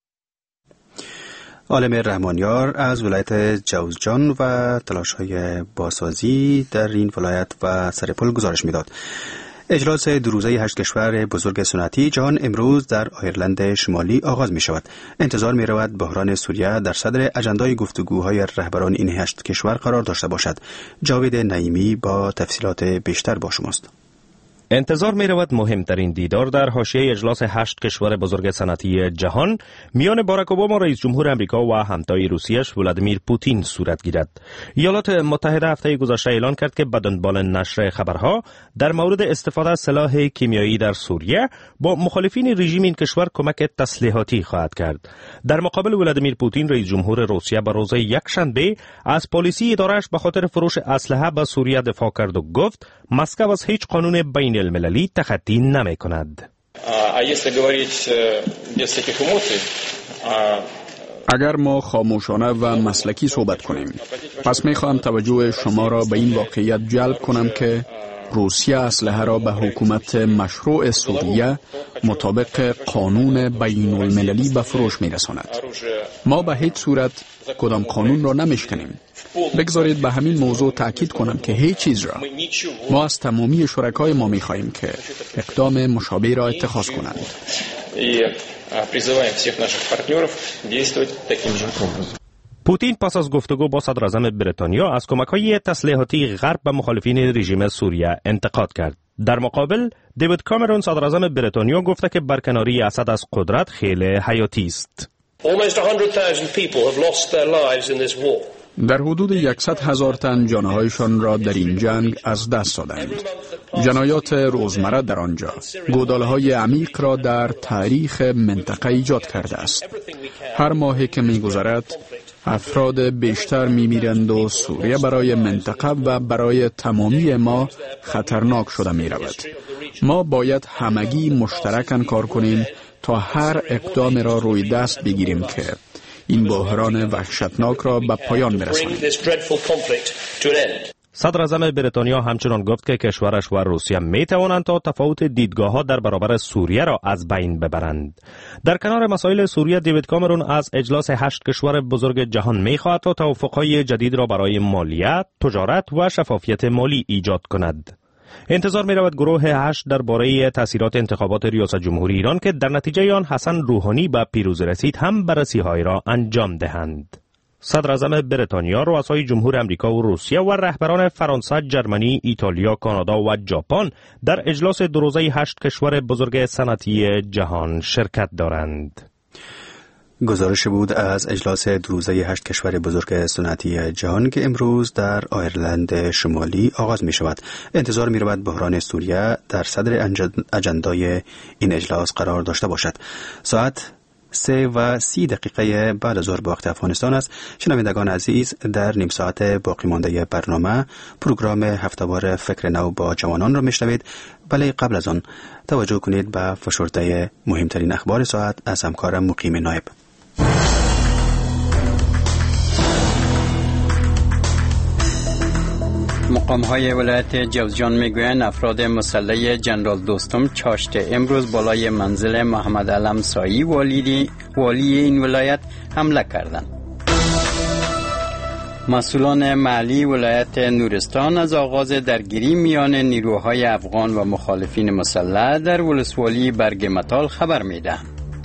عالم رحمانیار از ولایت جوزجان و تلاش‌های بازسازی در این ولایت و سرپل گزارش می‌داد. اجلاس 2 روزه 8 کشور بزرگ صنعتی جهان امروز در آیرلند شمالی آغاز می شود. انتظار می رود بحران سوریه در صدر اجندای گفتگوهای رهبران این 8 کشور قرار داشته باشد. جاوید نعیمی با تفصیلات بیشتر با شماست. انتظار می رود مهمترین دیدار در حاشیه اجلاس 8 کشور بزرگ صنعتی جهان میان باراک اوباما رئیس جمهور امریکا و همتای روسیه‌اش ولادیمیر پوتین صورت گیرد. ایالات متحده هفته گذشته اعلان کرد که به دنبال نشر خبرها در مورد استفاده از سلاح کیمیایی در سوریه با مخالفین رژیم این کشور کمک تسلیحاتی خواهد کرد. در مقابل ولادیمیر پوتین رئیس جمهور روسیه به روز یکشنبه از پالیسی اداره‌اش به خاطر فروش اسلحه به سوریه دفاع کرد و گفت مسکو از هیچ قانون بین المللی تخطی نمی کند. اگر ما خاموشانه و مسلکی صحبت کنیم، پس می خواهم توجه شما را به این واقعیت جلب کنم که روسیه اسلحه را به حکومت مشروع سوریه مطابق قانون بین المللی به فروش می رساند. ما به هیچ صورت کدام قانون را نمیشکنیم. بگذارید به همین موضوع تأکید کنم که هیچ چیز را ما از تمامی شرکای ما می خواهیم که اقدام مشابه را اتخاذ کنند. پوتین پس از گفتگو با صدر اعظم بریتانیا از کمک‌های تسلیحاتی غرب به مخالفین رژیم سوریه انتقاد کرد. در مقابل دیوید کامرون صدر اعظم بریتانیا گفته که برکناری اسد از قدرت خیلی حیاتی است. در حدود 100,000 تن جانهایشان را در این جنگ از دست دادند. جنایات روزمره در آنجا گودالهای عمیق را در تاریخ منطقه ایجاد کرده است. هر ماهی که می‌گذرد افراد بیشتر می‌میرند و سوریه برای منطقه و برای تمامی ما خطرناک شده می‌رود. ما باید همگی مشترکاً کار کنیم تا هر اقدام را روی دست بگیریم که این بحران وحشتناک را به پایان برسانیم. صدر اعظم بریتانیا همچنان گفت که کشورش و روسیه می توانند تا تفاوت دیدگاه‌ها در برابر سوریه را از بین ببرند. در کنار مسائل سوریه، دیوید کامرون از اجلاس 8 کشور بزرگ جهان می خواهد تا توافق‌های جدید را برای مالیات، تجارت و شفافیت مالی ایجاد کند. انتظار می رود گروه 8 درباره تاثیرات انتخابات ریاست جمهوری ایران که در نتیجه آن حسن روحانی به پیروزی رسید هم بررسی‌های را انجام دهند. صدر اعظم بریتانیا، رؤسای جمهور امریکا و روسیه و رهبران فرانسه، جرمنی، ایتالیا، کانادا و ژاپن در اجلاس 2 روزه 8 کشور بزرگ صنعتی جهان شرکت دارند. گزارش بود از اجلاس 2 روزه 8 کشور بزرگ صنعتی جهان که امروز در آیرلند شمالی آغاز می شود. انتظار می رود بحران سوریه در صدر اجندای این اجلاس قرار داشته باشد. ساعت 3:30 بعد از ظهر به وقت افغانستان است. شنوندگان عزیز، در نیم ساعت باقی مانده برنامه پروگرام هفته‌وار فکر نو با جوانان را میشنوید. ولی قبل از آن توجه کنید به فشرده مهمترین اخبار ساعت از همکارم مقیم نایب. مقام‌های ولایت جوزجان میگویند افراد مسلح جنرال دوستم چاشت امروز بالای منزل محمد علم سایی والی این ولایت حمله کردند. مسئولان محلی ولایت نورستان از آغاز درگیری میان نیروهای افغان و مخالفین مسلح در ولسوالی برگمتال خبر میدهند.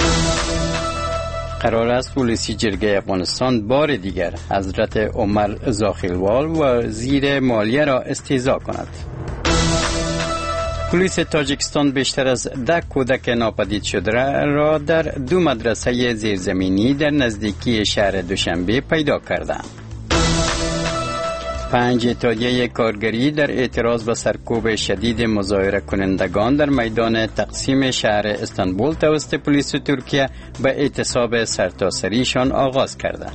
قرار است پلیسی جرگه افغانستان بار دیگر حضرت عمر زاخیلوال وزیر مالیه را استیضاح کند. پلیس تاجیکستان بیشتر از 10 کودک ناپدید شده را در 2 مدرسه زیرزمینی در نزدیکی شهر دوشنبه پیدا کرده. 5 اتحادیه کارگری در اعتراض به سرکوب شدید مظاهره کنندگان در میدان تقسیم شهر استانبول توسط پلیس ترکیه به اعتصاب سرتاسریشان آغاز کردند.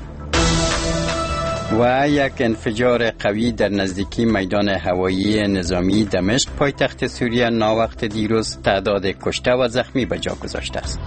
و یک انفجار قوی در نزدیکی میدان هوایی نظامی دمشق پایتخت سوریه ناوقت دیروز تعداد کشته و زخمی به جا گذاشته است.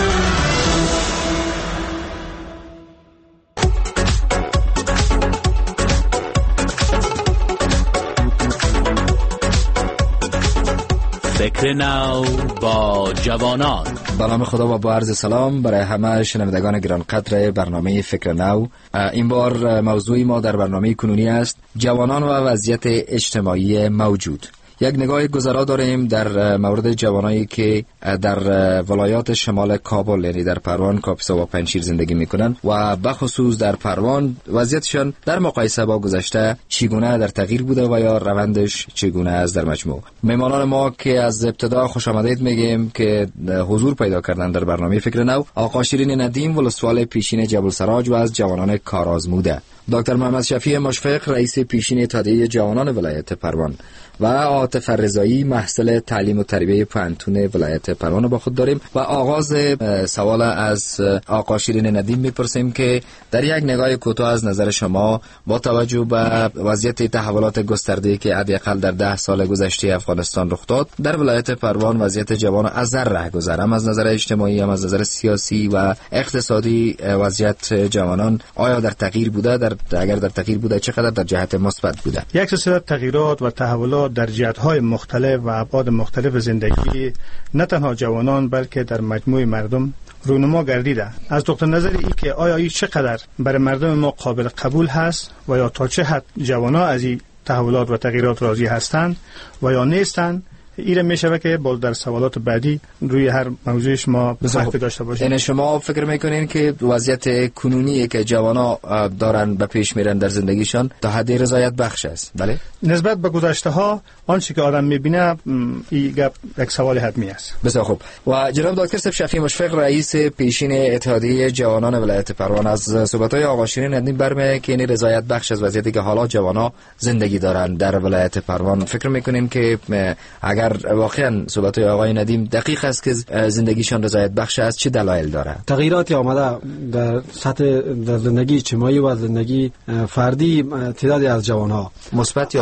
فکر نو با جوانان. به نام خدا و با عرض سلام برای همه شنوندگان گرانقدر برنامه فکر نو. این بار موضوع ما در برنامه کنونی است جوانان و وضعیت اجتماعی موجود. یک نگاه گذرا داریم در مورد جوانایی که در ولایات شمال کابل یعنی در پروان، کاپیسا و پنجشیر زندگی میکنن و بخصوص در پروان وضعیتشان در مقایسه با گذشته چگونه در تغییر بوده و یا روندش چگونه است در مجموع. مهمانان ما که از ابتدا خوش آمدید میگیم که حضور پیدا کردن در برنامه فکر نو، آقا شیرین ندیم ولسوال پیشین جبل سراج و از جوانان کارآزموده، دکتر محمد شفیع مشفق رئیس پیشین اتحادیه جوانان ولایت پروان و عاطف رضایی محصل تعلیم و تربیه پانتون ولایت پروان با خود داریم. و آغاز سوال از آقا شیرین ندیم میپرسیم که در یک نگاه کوتاه از نظر شما با توجه به وضعیت تحولات گسترده‌ای که حداقل در 10 سال گذشته افغانستان رخ داد، در ولایت پروان وضعیت جوان از ره گذرم از نظر اجتماعی هم از نظر سیاسی و اقتصادی وضعیت جوانان آیا در تغییر بوده؟ اگر در تغییر بوده چقدر در جهت مثبت بوده؟ یک سلسله تغییرات و تحولات در جهت‌های مختلف و ابعاد مختلف زندگی نه تنها جوانان بلکه در مجموع مردم رونما گردیده. از نقطه نظر این که آیا این چقدر برای مردم ما قابل قبول هست و یا تا چه حد جوانان از این تحولات و تغییرات راضی هستند و یا نیستند، ایره میشه که باز در سوالات بعدی روی هر موضوعش ما بحث داشته باشیم. یعنی شما فکر میکنین که وضعیت کنونی که جوانا دارن به پیش میرن در زندگیشان تا حد رضایت بخش است؟ بله. نسبت به گذشته ها آنچه که آدم میبینه این گپ یک سوال حتمی است. بسیار خوب. و جناب دکتر شفیع مشفق رئیس پیشین اتحادیه جوانان ولایت پروان از صحبت‌های آقا شیرین ندیم برمیاد که این رضایت بخش از وضعیتی که حالا جوانا زندگی دارن در ولایت پروان، فکر میکنین که اگر واقعا صحبت‌های آقای ندیم دقیق است که زندگیشان رضایت بخش است، چه دلایل داره؟ تغییراتی آمده در سطح در زندگی اجتماعی و زندگی فردی تعدادی از جوان‌ها، مثبت یا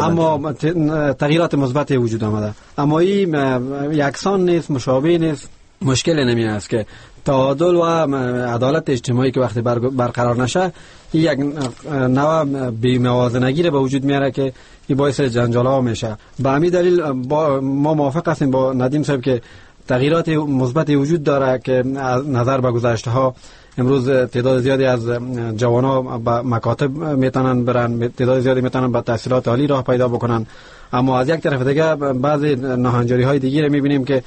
اما تغییرات مثبت وجود آمده، اما این یکسان نیست، مشابه نیست. مشکل نمی است که تعادل و عدالت اجتماعی که وقتی برقرار نشه یک نوع بی‌موازنگی به وجود میاره که این باعث جنجال ها میشه. به همین دلیل ما موافق هستیم با ندیم صاحب که تغییرات مثبت وجود داره که نظر به گذشته ها امروز تعداد زیادی از جوان‌ها به مکاتب میتونن برن، تعداد زیادی میتونن به تحصیلات عالی راه پیدا بکنن، اما از یک طرف دیگه بعضی ناهنجاری‌های دیگه رو می‌بینیم که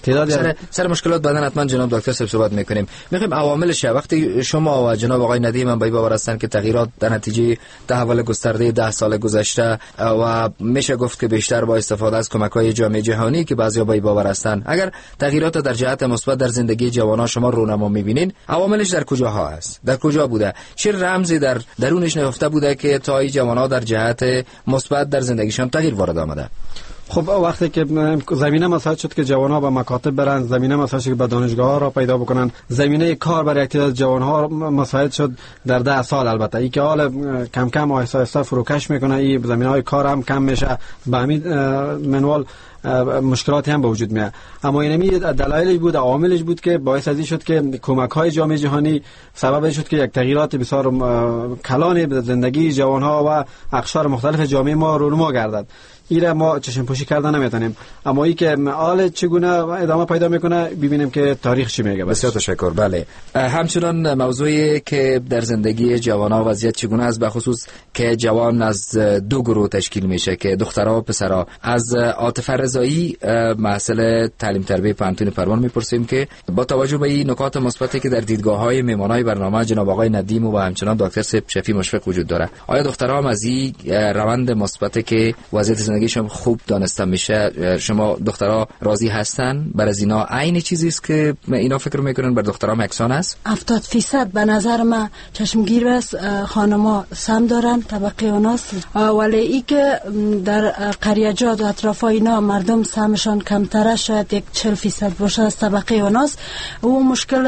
سر مشکلات بعداً حتما جناب دکتر صاحب صحبت میکنیم. میخوایم عواملش وقتی شما و جناب آقای ندیم هم به باور هستن که تغییرات در نتیجه تحول گسترده 10 سال گذشته و میشه گفت که بیشتر با استفاده از کمک‌های جامعه جهانی که بعضیا به باور هستن، اگر تغییرات در جهت مثبت در زندگی جوانان شما رونما میبینین، عواملش در کجاها است؟ در کجا بوده؟ چه رمزی در درونش نهفته بوده که تا این جوانان در جهت مثبت در زندگیشان تغییر وارد آمده؟ خب وقتی که زمینه مساعد شد که جوان‌ها به مکاتب برن، زمینه مساعد شد که به دانشگاه‌ها را پیدا بکنن، زمینه کار برای تعداد جوان‌ها مساعد شد در 10 سال. البته این که حال کم کم آهسته آهسته فروکش میکنه، این زمینه‌های کار هم کم میشه، به همین منوال مشکلاتی هم به وجود میاد. اما اینمی دلایلی بود، عواملش بود که باعث ازی شد که کمک‌های جامعه جهانی سبب شد که یک تغییرات بسیار کلان به زندگی جوان‌ها و اقشار مختلف جامعه ما رونما گردد. ایره ما چشم پوشی کردن نمیتونیم، اما ای که حال چگونه ادامه پیدا میکنه ببینیم که تاریخ چی میگه. بسیار تشکر. بله، همچنان موضوعی که در زندگی جوانان وضعیت چگونه است، به خصوص که جوان از 2 گروه تشکیل میشه که دخترها و پسرها. از عاطفه رضایی مسئله تعلیم تربیت پانتون پروان میپرسیم که با توجه به این نکات مثبتی که در دیدگاه‌های مهمانای برنامه جناب آقای ندیم و همچنان دکتر شفیع مشفق وجود داره، آیا دخترها هم از این روند مثبتی که وضعیت زندگیشون خوب دانسته میشه، شما دخترها راضی هستن؟ بر از اینا عین چیزی است که اینا فکر میکنن بر دخترها یکسان است؟ 70% به نظر من چشمگیر است. خانما سم دارن، طبقه اوناست، ولی ای که در قریجات و اطراف اینا مردم سمشان کمتره، شاید یک 40% باشه از طبقه اوناست. او مشکل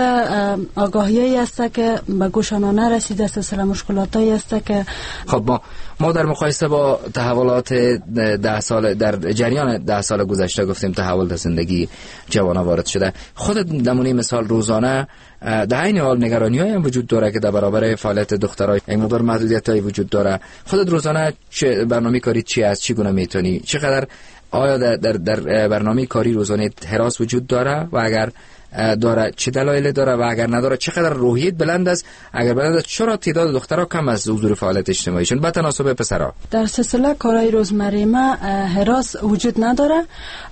آگاهی است که به گوشان نرسیده، سلسله مشکلاتایی است که خب ما در مقایسه با تحولات 10 سال در جریان 10 سال گذشته گفتیم تحول در زندگی جوانان وارد شده. خود نمونه مثال روزانه در این حال نگرانی‌های هم وجود داره که در برابر فعالیت دخترها یک مقدار محدودیت‌هایی وجود داره. خودت روزانه چه برنامه کاری چی است؟ چگونه میتونی؟ چقدر آیا در برنامه کاری روزانه هراس وجود داره و اگر داره چه دلایل داره و اگر نداره چقدر روحیت بلند است؟ اگر بلند است چرا تعداد دخترها کم از حضور فعالیت اجتماعیشون به تناسب پسرها؟ در سلسله کارهای روزمره ما هراس وجود نداره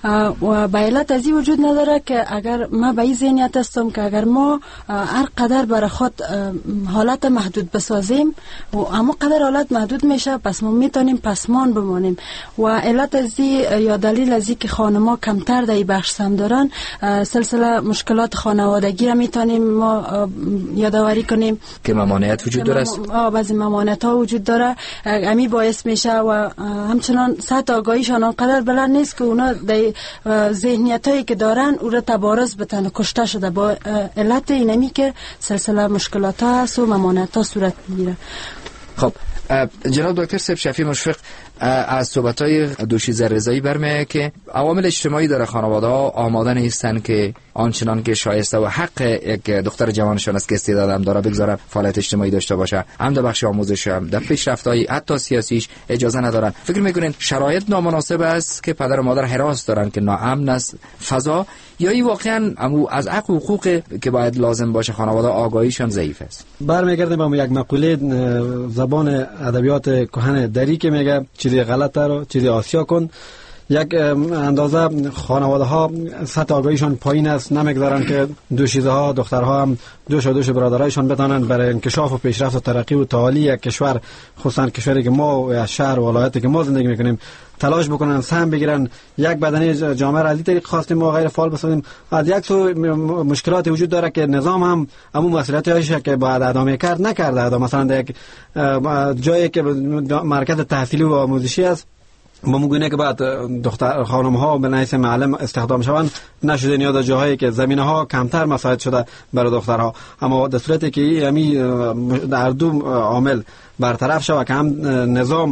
و به علت از این وجود نداره که اگر ما به این ذهنیت هستم که اگر ما هر قدر برای خود حالت محدود بسازیم و اما قدر حالت محدود میشه، پس ما میتونیم پسمان بمانیم. و علت از این یا دلیل از این که خانم‌ها کمتر در این بخش سم دارن، سلسله مشکلات خانوادگی را میتونیم ما یادآوری کنیم که ممانعت وجود داره. بعضی ممانعت ها وجود داره، امی باعث میشه و همچنان سطح آگاهیشان آنقدر بلند نیست که اونا در ذهنیت هایی که دارن او را تبارز بتن کشته شده. با علت اینمی که سلسله مشکلات ها هست و ممانعت ها صورت میگیره. خب جناب دکتر شفیع مشفق از صحبت‌های دوشیزه رضایی برمی‌آید که عوامل اجتماعی در خانواده‌ها آماده نیستن که آنچنان که شایسته و حق یک دختر جوانشان است که استعداد هم داره بگذاره فعالیت اجتماعی داشته باشه، هم در بخش آموزش هم در پیشرفت‌های حتی سیاسیش اجازه ندارن. فکر می‌کنین شرایط نامناسب است که پدر و مادر هراس دارن که ناامن است فضا، یا این واقعا از حق و حقوق که باید لازم باشه خانواده آگاهیشان ضعیف است؟ برمیگردیم به یک مقوله زبان ادبیات کهن دری که میگه چیزی غلطه رو چیزی آسیا کن. یک اندازه خانواده ها سطح آگاهیشان پایین است، نمیگذارن که دوشیزه ها دخترها هم دوش برادرایشان بتانن برای انکشاف و پیشرفت و ترقی و تعالی یک کشور، خصوصا کشوری که ما یا شهر و ولایتی که ما زندگی میکنیم تلاش بکنن، سهم بگیرن، یک بدنه جامعه را از این طریق خواستیم ما غیر فعال بسازیم. از یک سو مشکلات وجود داره که نظام هم همون مسئولیتی هایشه که باید ادامه کرد نکرده. مثلا در یک جایی که مرکز تحصیلی و آموزشی است ما میگونه که بعد دختر خانم ها به نحیث معلم استخدام شوند، نشده نیاز جاهایی که زمینه ها کمتر مساعد شده برای دخترها. اما در صورتی که در دو عامل برطرف شود که هم نظام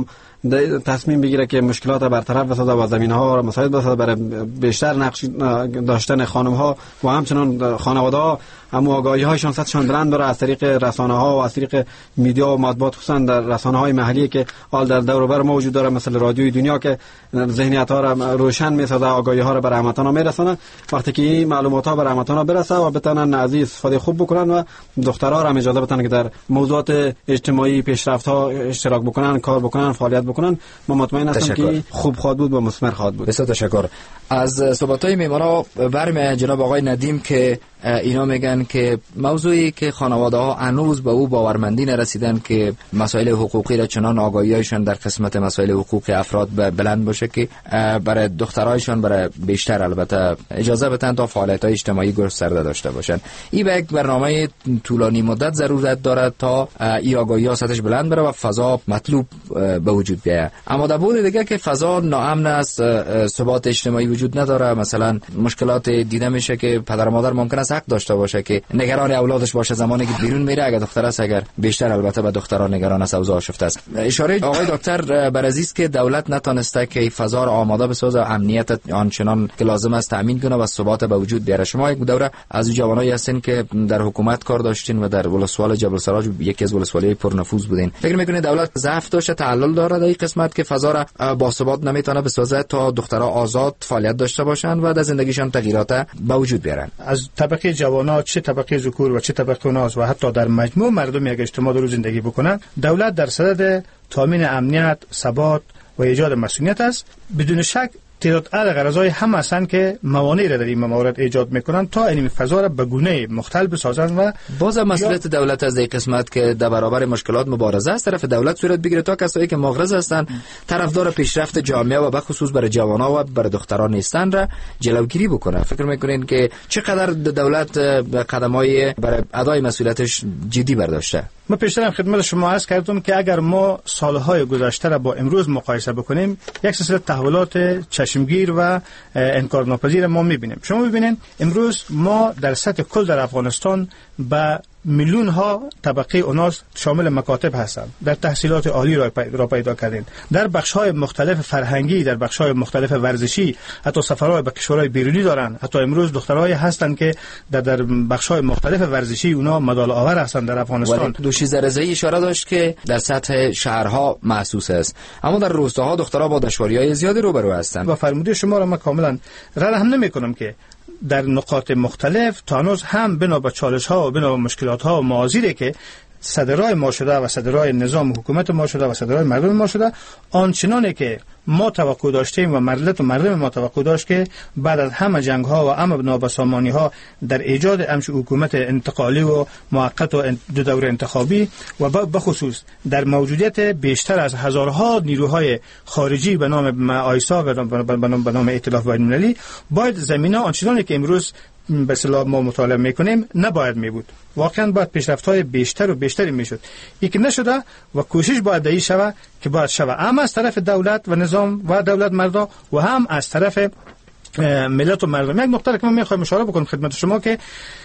تصمیم بگیره که مشکلات برطرف بسازه و زمینه‌ها را مساعد بسازه برای بیشتر نقش داشتن خانم‌ها و همچنان خانواده‌ها هم آگاهی‌هایشان سطحشان بلند بره از طریق رسانه‌ها و از طریق میدیا و مطبوعات، خصوصا در رسانه‌های محلی که حال در دور و بر ما وجود داره، مثل رادیوی دنیا که ذهنیت‌ها را روشن می‌سازه، آگاهی‌ها را برای هموطنان میرسونه. وقتی که این معلومات‌ها برای هموطنان برسه و بتونن از استفاده خوب بکنن و دخترها را هم اجازه بدن که در موضوعات اجتماعی پیشرفت‌ها اشتراک بکنن، کار بکنن، فعالیت بکنن، ما مطمئن هستم که خوب خواهد بود و مثمر خواهد بود. بسیار تشکر. از صحبت‌های میمارا برمی جناب آقای ندیم که اینا میگن که موضوعی که خانواده‌ها هنوز به او باورمندی نرسیدن که مسائل حقوقی را چنان آگاهی‌هایشان در قسمت مسائل حقوق افراد بلند باشه که برای دخترایشان برای بیشتر البته اجازه بدن تا فعالیت‌های اجتماعی گسترده داشته باشن. این به یک برنامه طولانی مدت ضرورت دارد تا این آگاهی‌ها سطحش بلند بره و فضا مطلوب به وجود بیاید. اما در بود دیگه که فضا ناامن است، ثبات اجتماعی وجود نداره، مثلا مشکلات دیده میشه که پدر و مادر ممکن است حق داشته باشه که نگران اولادش باشه زمانی که بیرون میره، اگر دختر است، اگر بیشتر البته به دختران نگران است، اوضاع شفته است. اشاره آقای دکتر بر عزیز که دولت نتونسته که فضا را آماده بسازه، امنیت آنچنان که لازم است تامین کنه و ثبات به وجود بیاره. شما یک دوره از جوانایی هستین که در حکومت کار داشتین و در ولسوالی جبل سراج یکی از ولسوالی پرنفوذ بودین. فکر میکنید دولت ضعف داشته، تعلل داره در این قسمت که فضا را با ثبات نمیتونه بسازه تا دخترها آزاد فعالیت داشته باشن و در زندگیشان تغییرات به وجود بیارن؟ از طبقه جوانان، چه طبقه ذکور و چه طبقه اناث و حتی در مجموع مردم یک اجتماع رو زندگی بکنن، دولت در صدد تامین امنیت، ثبات و ایجاد مسئولیت است. بدون شک تعداد غرضای هم هستن که موانعی را در این موارد ایجاد میکنن تا این فضا را به گونه مختلف بسازن و باز مسئولیت دولت از این قسمت که در برابر مشکلات مبارزه از طرف دولت صورت بگیره تا کسایی که مغرض هستن، طرفدار پیشرفت جامعه و به خصوص برای جوانان و برای دختران نیستن را جلوگیری بکنه. فکر میکنین که چقدر دولت قدمای برای ادای مسئولیتش جدی برداشته؟ ما پیشتر خدمت شما عرض کردم که اگر ما سالهای گذشته را با امروز مقایسه بکنیم، یک سلسله تحولات چشمگیر و انکارناپذیر ما میبینیم. شما ببینید امروز ما در سطح کل در افغانستان به میلیون ها طبقه اوناس شامل مکاتب هستند، در تحصیلات عالی را پیدا کردیم، در بخش های مختلف فرهنگی، در بخش های مختلف ورزشی، حتی سفرهای به کشورهای بیرونی دارند. حتی امروز دخترای هستند که در بخش های مختلف ورزشی اونا مدال آور هستند در افغانستان. دوشیز رضایی اشاره داشت که در سطح شهرها محسوس است، اما در روستاها دخترها با دشواری‌های زیادی روبرو هستند. و فرموده شما را من کاملا رد هم نمی‌کنم که در نقاط مختلف تا هنوز هم بنا به چالش‌ها و بنا به مشکلات‌ها و معاصری که صدرای ما شده و صدرای نظام حکومت ما شده و صدرای مردم ما شده، آنچنانی که ما توقع داشتیم و مردم ما توقع داشت که بعد از همه جنگ‌ها و همه نابسامانی‌ها در ایجاد همچین حکومت انتقالی و موقت و دو دوره انتخابی و به خصوص در موجودیت بیشتر از هزارها نیروهای خارجی به نام آیسا و به نام ائتلاف بین‌المللی، باید زمینه آنچنانی که امروز به اصطلاح ما مطالعه میکنیم نباید میبود. واقعا باید پیشرفت‌های بیشتر و بیشتری میشد. این که نشده و کوشش باید دایی شود که باید شود هم از طرف دولت و نظام و دولت مردا و هم از طرف ملت و مردم. یک نکته که من میخوایم اشاره بکنم خدمت شما که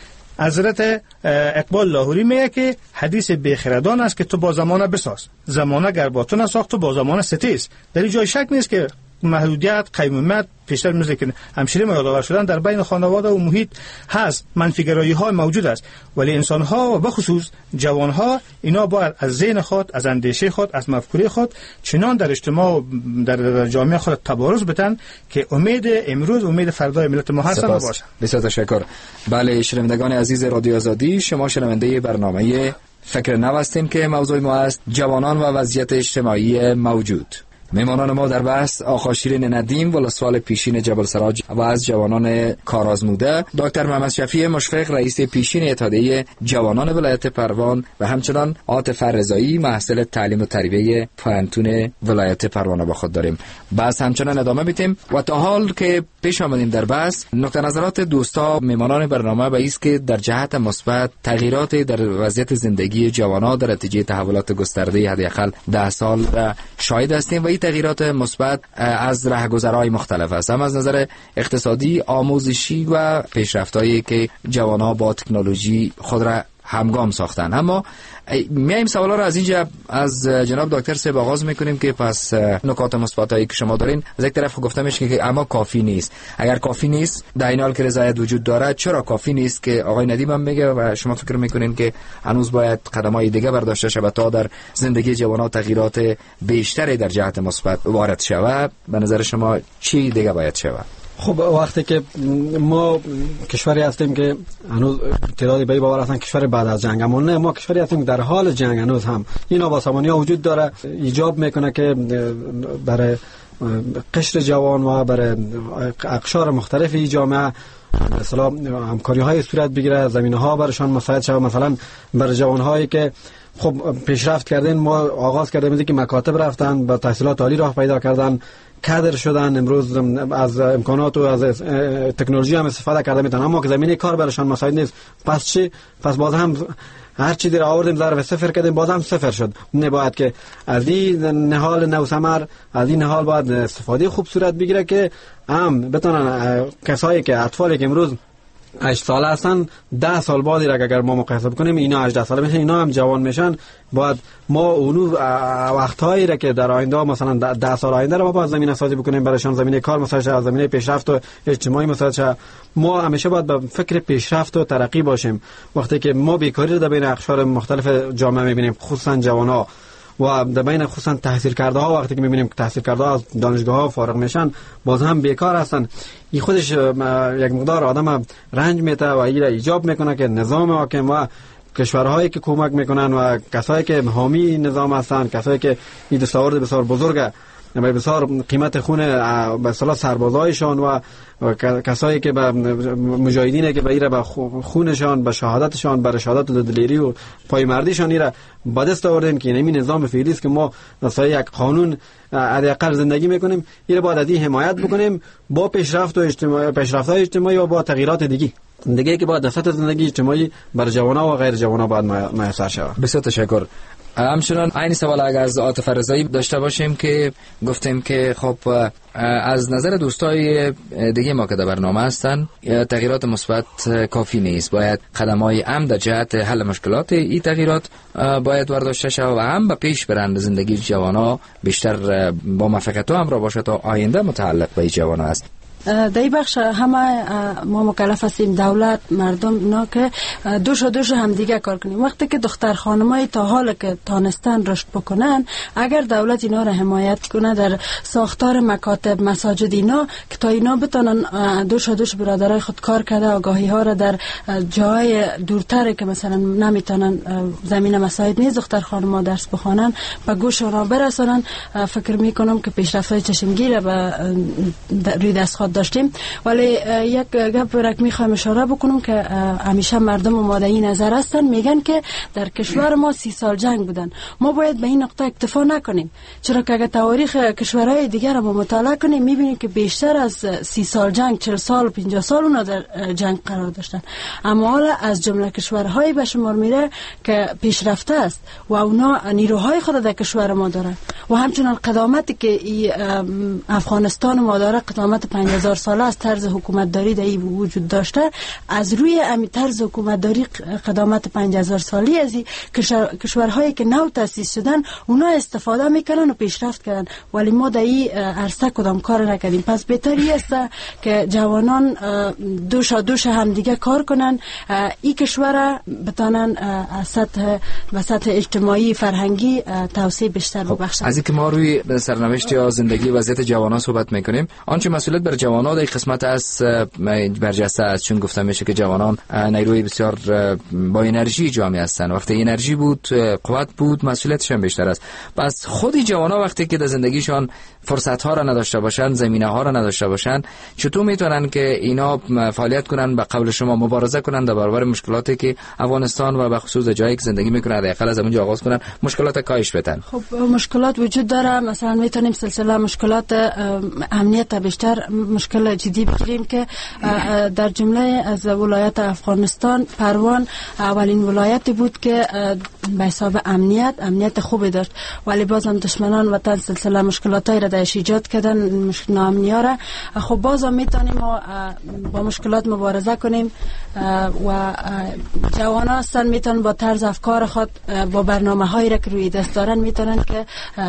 حضرت اقبال لاهوری میگه که حدیث بیخردان است که تو با زمانه بساز، زمانه گر با تو نساخت تو با زمانه ستیز. در این جای شک نیست که محدودیت، قیمومت پیشتر مثل که همشیره ما یادآور شدن در بین خانواده و محیط هست، منفیگرایی ها موجود است، ولی انسان ها و بخصوص جوان ها اینا باید از ذهن خود، از اندیشه خود، از مفکوره خود چنان در اجتماع و در جامعه خود تبارز بدن که امید امروز امید فردای ملت ما هستن و باشن. بسیار تشکر. بله شنوندگان عزیز رادیو آزادی، شما شنونده برنامه فکر نو هستین که موضوع ما است جوانان و وضعیت اجتماعی موجود. میمانان ما در بحث آقا شیرین ندیم ولسوال پیشین جبل سراج و از جوانان کارآزموده، دکتر محمد شفیع مشفق رئیس پیشین اتحادیه جوانان ولایت پروان و همچنان عاطف رضایی محصل تعلیم و تربیه پوهنتون ولایت پروان با خود داریم. بحث همچنان ادامه میدیم و تا حال که پیش آمدیم در بحث نقطه نظرات دوستا میمانان برنامه به است که در جهت مثبت تغییرات در وضعیت زندگی جوانان در نتیجه تحولات گسترده حداقل 10 سال شاهد هستیم و این تغییرات مثبت از راهگذرهای مختلف است، هم از نظر اقتصادی، آموزشی و پیشرفت‌هایی که جوانان با تکنولوژی خود را همگام ساختن. اما میایم سوالا رو از اینجا از جناب دکتر صاحب آغاز میکنیم که پس نکات مثبتایی که شما دارین، از یک طرف گفته میشه که اما کافی نیست. اگر کافی نیست، در این حال که رضایت وجود داره، چرا کافی نیست که آقای ندیم هم میگه و شما فکر میکنین که هنوز باید قدم‌های دیگه برداشته شود تا در زندگی جوانان تغییرات بیشتری در جهت مثبت وارد شود؟ به نظر شما چی دیگه باید شود؟ خب وقتی که ما کشوری هستیم که هنوز تعدادی به باور هستن کشور بعد از جنگ، اما نه، ما کشوری هستیم در حال جنگ هنوز هم این آباسمانی‌ها وجود داره، ایجاب میکنه که برای قشر جوان و برای اقشار مختلفی جامعه مثلا همکاری‌های صورت بگیره، زمینه‌ها برشان مساعد شود. مثلا برای جوان‌هایی که خب پیشرفت کردن، ما آغاز کردیم که مکاتب رفتن، با تحصیلات عالی راه پیدا کردن، کادر شدن، امروز از امکانات و از تکنولوژی هم استفاده کرده میتونن، اما که زمینه کار برشان مساعد نیست. پس چی؟ پس باز هم هر چی در آوردیم ضرب صفر کردیم، باز هم صفر شد. نباید که از این نهال نوثمر، از این نهال باید استفاده خوب صورت بگیره که هم بتونن کسایی که اطفالی که امروز 8 ساله هستن 10 سال بعد اگر ما مقایسه بکنیم اینا 18 ساله میشن، اینا هم جوان میشن. باید ما اونو وقتایی را که در آینده مثلا 10 سال آینده رو باید زمینه سازی بکنیم برایشان، زمینه کار مساعد، زمینه پیشرفت و اجتماعی مساعد. ما همیشه باید به فکر پیشرفت و ترقی باشیم. وقتی که ما بیکاری رو در بین اقشار مختلف جامعه میبینیم، خصوصا جوان‌ها و در بین خصوصا تحصیل کرده ها، وقتی که میبینیم که تحصیل کرده ها از دانشگاه ها فارغ میشن باز هم بیکار هستن، این خودش یک مقدار آدم رنج میته و ایجاب میکنه که نظام حاکم و کشورهایی که کمک میکنن و کسایی که حامی نظام هستن، کسایی که این دستاورد بسیار بزرگه و بسیار قیمت خون به اصطلاح سربازایشان و کسایی که به مجاهدینه که به ایره به خونشان، به شهادتشان، به شهادت و دلیری و پایمردیشان ایره با دست آوردیم که این نظام فعلی است که ما در یک قانون حداقل زندگی میکنیم، ایره باید از این حمایت بکنیم با پیشرفت و پیشرفت‌های اجتماعی و با تغییرات دیگه که باید در سطح زندگی اجتماعی بر جوان‌ها و غیر جوان‌ها باید میسر شود. بسیار تشکر. همچنان این سوال اگر از عاطف رضایی داشته باشیم که گفتیم که خب از نظر دوستای دیگه ما که در برنامه هستن تغییرات مثبت کافی نیست، باید قدم‌های عمد در جهت حل مشکلات این تغییرات باید برداشته شود و هم به پیش برند زندگی جوان‌ها بیشتر با موفقیت همراه باشه تا آینده متعلق به جوان‌ها است. در این بخش همه ما مکلف هستیم، دولت، مردم، اینا که دوش هم دیگه کار کنیم. وقتی که دختر خانمای تا حال که تانستن رشد بکنن، اگر دولت اینا را حمایت کنه در ساختار مکاتب، مساجد، اینا که تا اینا بتونن دوش برادرای خود کار کرده، آگاهی ها را در جای دورتر که مثلا نمیتونن زمین مساعد نیست دختر خانما درس بخوانن به گوش را برسونن، فکر میکنم که پیشرفت‌های چشمگیر به روی دست داشتیم. ولی یک گپ را میخوایم اشاره بکنم که همیشه مردم ما در این نظر هستن، میگن که در کشور ما 30 سال جنگ بودن. ما باید به این نقطه اکتفا نکنیم، چرا که اگر تاریخ کشورهای دیگر رو مطالعه کنیم میبینیم که بیشتر از 30 سال جنگ 40 سال 50 سال اونا در جنگ قرار داشتن. اما حالا از جمله کشورهای به شمار میره که پیشرفته است و اونا نیروهای خود در کشور ما دارن و همچنان قدامتی که افغانستان ما داره، قدامت 5000 ساله از طرز حکومتداری در این وجود داشته، از روی امی طرز حکومتداری قدامت 5000 سالی از کشورهایی که نو تأسیس شدن اونا استفاده میکنن و پیشرفت کردن، ولی ما در این عرصه کدام کار نکردیم. پس بهتری است که جوانان دوش هم دیگه کار کنن، این کشور بتانن سطح اجتماعی فرهنگی توسعه بیشتر ببخشن. از اینکه ما روی سرنوشت یا زندگی وضعیت جوانان صحبت میکنیم، آنچه مسئولیت بر جوانان در قسمت از برجسته است، چون گفتم میشه که جوانان نیروی بسیار با انرژی جامعه هستند. وقتی انرژی بود، قوت بود، مسئولیتشان بیشتر است. پس خود جوانان وقتی که در زندگیشان فرصت ها را نداشته باشند، زمینه ها را نداشته باشند، چطور میتونن که اینا فعالیت کنن، به قول شما مبارزه کنن در برابر مشکلاتی که افغانستان و به خصوص جایی که زندگی میکنن حداقل از اونجا آغاز کنن مشکلات کاهش بدن؟ خب مشکلات وجود داره. مثلا میتونیم سلسله مشکلات امنیت بیشتر مشکل جدی بگیریم که در جمله از ولایت افغانستان پروان اولین ولایتی بود که به حساب امنیت خوبی داشت، ولی بازم دشمنان وطن سلسله مشکلاتایی را درش ایجاد کردن، مشکل ناامنی‌ها را. خب بازم میتونیم با مشکلات مبارزه کنیم و جوانان هستن میتونن با طرز افکار خود با برنامه‌هایی را که روی دست دارن میتونن که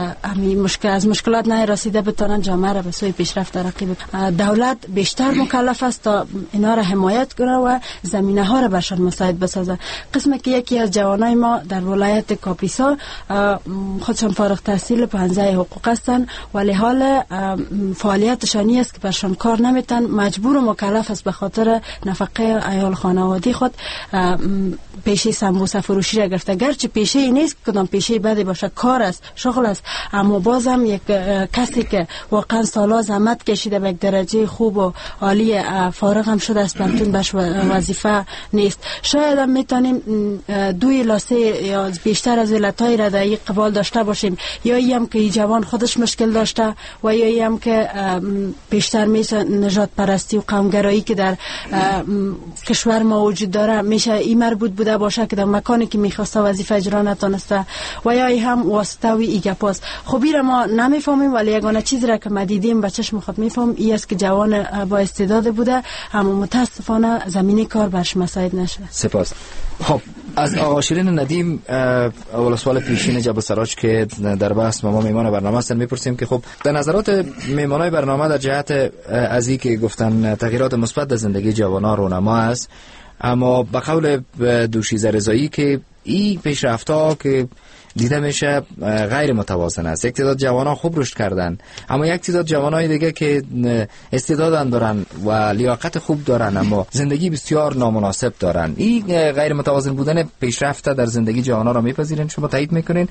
از مشکلات نرسیده بتونن جامعه را به سوی پیشرفت ترقی بدن. دولت بیشتر مکلف است تا اینا را حمایت کنه و زمینه ها را برشان مساعد بسازه. قسمی که یکی از جوانای ما در ولایت کاپیسا خودشان فارغ التحصیل 15 حقوق هستند، ولی حال فعالیتشانی است که برشان کار نمیتن، مجبور و مکلف است به خاطر نفقه عیال خانوادی خود پیشه سمبوسه فروشی را گرفته. گرچه پیشه ای نیست کدام پیشه بدی باشه، کار است، شغل است، اما بازم یک کسی که واقعا سالا زحمت کشیده به یک درجه خوب و عالی فارغ هم شده است بنتون بهش وظیفه نیست. شاید هم میتونیم 2 یا 3 یا بیشتر از علتهای را در این قبال داشته باشیم، یا ای هم که این جوان خودش مشکل داشته و یا ای هم که بیشتر میشه نجات پرستی و قومگرایی که در کشور ما وجود داره میشه این مربوط بوده باشه که در مکانی که میخواسته وظیفه اجرا نتونسته، و یا ای هم واسطه و ایگپاس. خب این را ما نمیفهمیم، ولی یگانه چیزی را که ما دیدیم به چشم خود میفهم این است که جوان با استعداد بوده اما متاسفانه زمینه کار برش مساعد نشده. سپاس. خب از آقا شیرین ندیم اول سوال پیشین جبل سراج که در بحث ما میمان برنامه هستن میپرسیم که خب در نظرات میمانای برنامه در جهت از این که گفتن تغییرات مثبت در زندگی جوانان رونما است، اما به قول دوشیزه رضایی که این پیشرفت‌ها که دیده میشه غیر متوازن است. یک تعداد جوانان خوب رشد کردن اما یک تعداد جوانای دیگه که استعداد دارن و لیاقت خوب دارن اما زندگی بسیار نامناسب دارن. این غیر متوازن بودن پیشرفت در زندگی جوانان را میپذیرین؟ شما تایید میکنین؟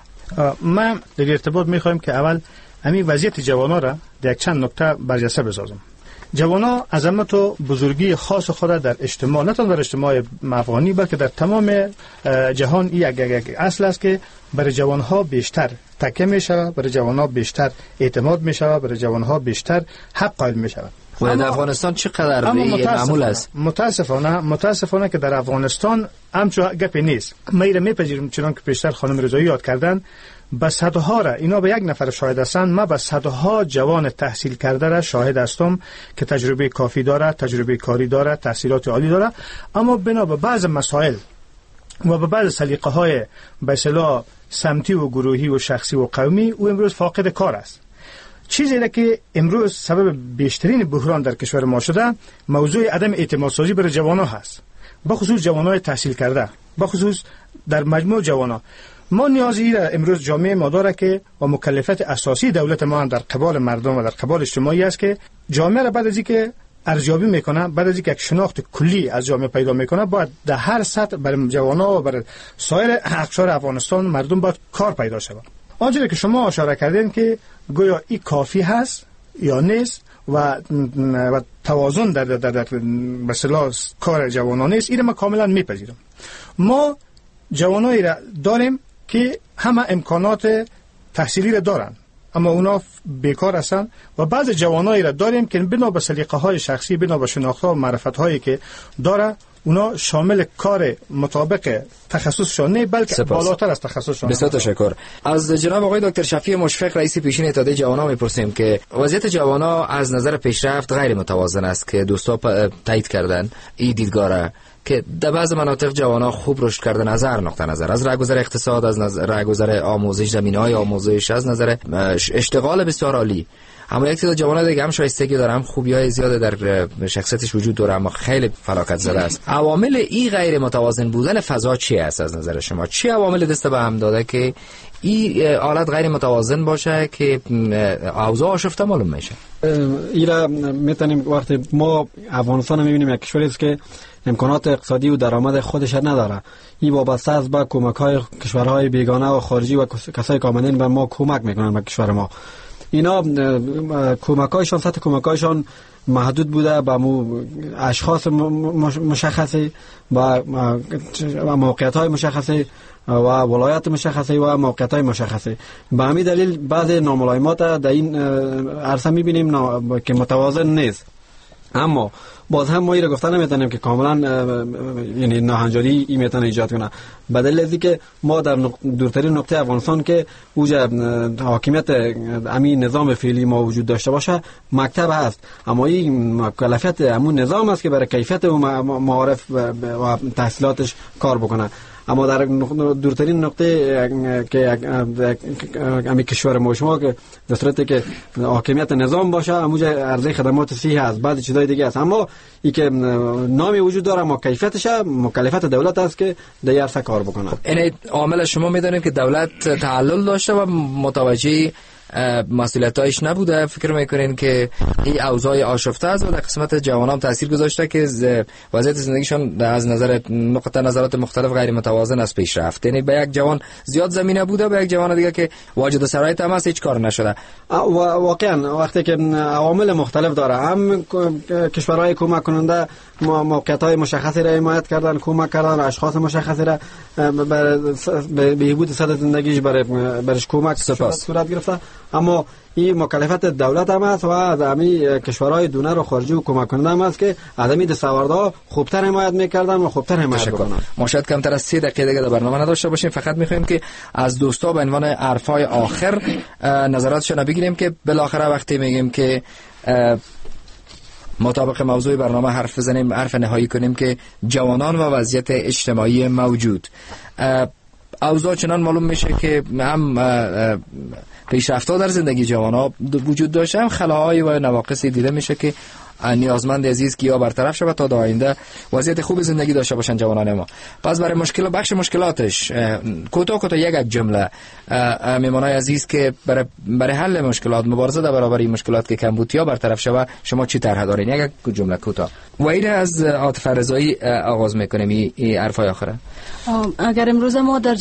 من در ارتباط میخوایم که اول همین وضعیت جوانان را در یک چند نکته برجسته بسازم. جوانا عظمت و بزرگی خاص خود در اجتماع، نه تنها در اجتماع افغانی بلکه در تمام جهان یک اصل است که برای جوانها بیشتر تکیه می شود، برای جوانها بیشتر اعتماد می شود، برای جوانها بیشتر حق قائل می شود. و در افغانستان چقدر معمول است؟ متاسفانه که در افغانستان همچون گپی نیست. ما ایره میپذیریم چنان که پیشتر خانم رضایی یاد کردن، به صدها را اینا به یک نفر شاهد هستند، ما به صدها جوان تحصیل کرده را شاهد هستم که تجربه کافی داره، تجربه کاری داره، تحصیلات عالی داره، اما بنا به بعض مسائل و به بعض سلیقه های به اصطلاح سمتی و گروهی و شخصی و قومی او امروز فاقد کار است. چیزی که امروز سبب بیشترین بحران در کشور ما شده موضوع عدم اعتماد سازی برای جوانان هست، بخصوص جوانان تحصیل کرده، بخصوص در مجموع جوانان. ما نیازی را امروز جامعه ما داره که و مکلفیت اساسی دولت ما هم در قبال مردم و در قبال اجتماعی است که جامعه را بعد از اینکه ارزیابی میکنه، بعد از اینکه یک شناخت کلی از جامعه پیدا میکنه، باید در هر سطح برای جوانان و برای سایر اقشار افغانستان مردم باید کار پیدا شود. آنچه که شما اشاره کردین که گویا این کافی هست یا نیست و توازن در مثلا کار جوانان نیست، این ما کاملا میپذیرم. ما جوانایی را داریم که همه امکانات تحصیلی را دارن اما اونا بیکار هستن، و بعض جوانایی را داریم که بنا به سلیقه های شخصی، بنا به شناخت‌ها و معرفت هایی که داره، اونا شامل کار مطابق تخصصشان نه بلکه بالاتر از تخصصشان. بسیار تشکر. از جناب آقای دکتر شفیع مشفق رئیس پیشین اتحادیه جوانان میپرسیم که وضعیت جوانان از نظر پیشرفت غیر متوازن است که دوستا تایید کردن این دیدگاه را که در بعض مناطق جوانان خوب رشد کردن از هر نقطه نظر، از راهگذر اقتصاد، از راهگذر آموزش، زمینه‌های آموزش، از نظر اشتغال بسیار عالی، اما یک تعداد جوانان دیگه هم شایستگی داره، هم خوبی‌های زیاد در شخصیتش وجود داره اما خیلی فلاکت زده است. عوامل این غیر متوازن بودن فضا چی است از نظر شما؟ چی عوامل دست به هم داده که این حالت غیر متوازن باشه که اوضاع آشفته معلوم میشه؟ ایرا میتونیم وقتی ما افغانستان میبینیم یک کشوری است که امکانات اقتصادی و درآمد خودش نداره، این وابسته است به کمک‌های کشورهای بیگانه و خارجی و کسایی که آمدن به ما کمک میکنن به کشور ما. اینا کمکایشان سطح کمکایشان محدود بوده به اشخاص مشخصی و موقعیت‌های مشخصی و ولایت مشخصی و موقعیت‌های مشخصی. به همین دلیل بعض ناملایمات در این عرصه می‌بینیم که متوازن نیست. اما باز هم ما این را گفتن نمیتونیم که کاملا یعنی ناهنجاری این میتونه ایجاد کنه، به دلیل از اینکه ما در دورترین نقطه افغانستان که اوج حاکمیت همین نظام فعلی ما وجود داشته باشه مکتب هست، اما این مکلفیت همون نظام است که برای کیفیت معارف و تحصیلاتش کار بکنه. اما در دورترین نقطه که امی کشور ما شما که در صورتی که حاکمیت نظام باشه همونجا عرضه خدمات صحیح است، بعد چیزای دیگه است، اما ای که نامی وجود داره ما کیفیتش مکلفیت دولت است که در عرصه کار بکنه. این عامل شما میدونیم که دولت تعلل داشته و متوجه مسئولیتایش نبوده. فکر میکنین که این اوضاع آشفته است و در قسمت جوانان تاثیر گذاشته که وضعیت زندگیشون از نظر نقطه نظرات مختلف غیر متوازن است پیش رفت؟ یعنی به یک جوان زیاد زمینه بوده، به یک جوان دیگه که واجد شرایط هم هست هیچ کار نشده. واقعا وقتی که عوامل مختلف داره، هم کشورهای کمک کننده موقعیت‌های مشخصی را حمایت کردن، کمک کردن اشخاص مشخصی را به بهبود سطح زندگیش برش کمک صورت گرفته، اما این مکلفیت دولت هم است و از همین کشورهای دونر و خارجی و کمک کننده هم است که از همین دستاوردها خوبتر حمایت میکردن و خوبتر حمایت بکنن. ما شاید کمتر از 3 دقیقه دیگه در برنامه نداشته باشیم، فقط میخوایم که از دوستا به عنوان حرفای آخر نظراتشون بگیریم که بالاخره وقتی میگیم که مطابق موضوع برنامه حرف بزنیم، حرف نهایی کنیم که جوانان و وضعیت اجتماعی موجود، اوضاع چنان معلوم میشه که هم پیشرفت‌ها در زندگی جوانان وجود داشته، هم خلاهای و نواقصی دیده میشه که نیازمند عزیز که یا برطرف شود تا در آینده وضعیت خوب زندگی داشته باشن جوانان ما. پس برای بخش مشکلاتش کوتاه یک جمله میمانای عزیز که برای حل مشکلات، مبارزه در برابر این مشکلات که کمبود یا برطرف شود شما چی طرح دارین؟ یک جمله کوتاه. و این از عاطفه رضایی آغاز میکنیم این حرفای آخره. اگر امروز ما در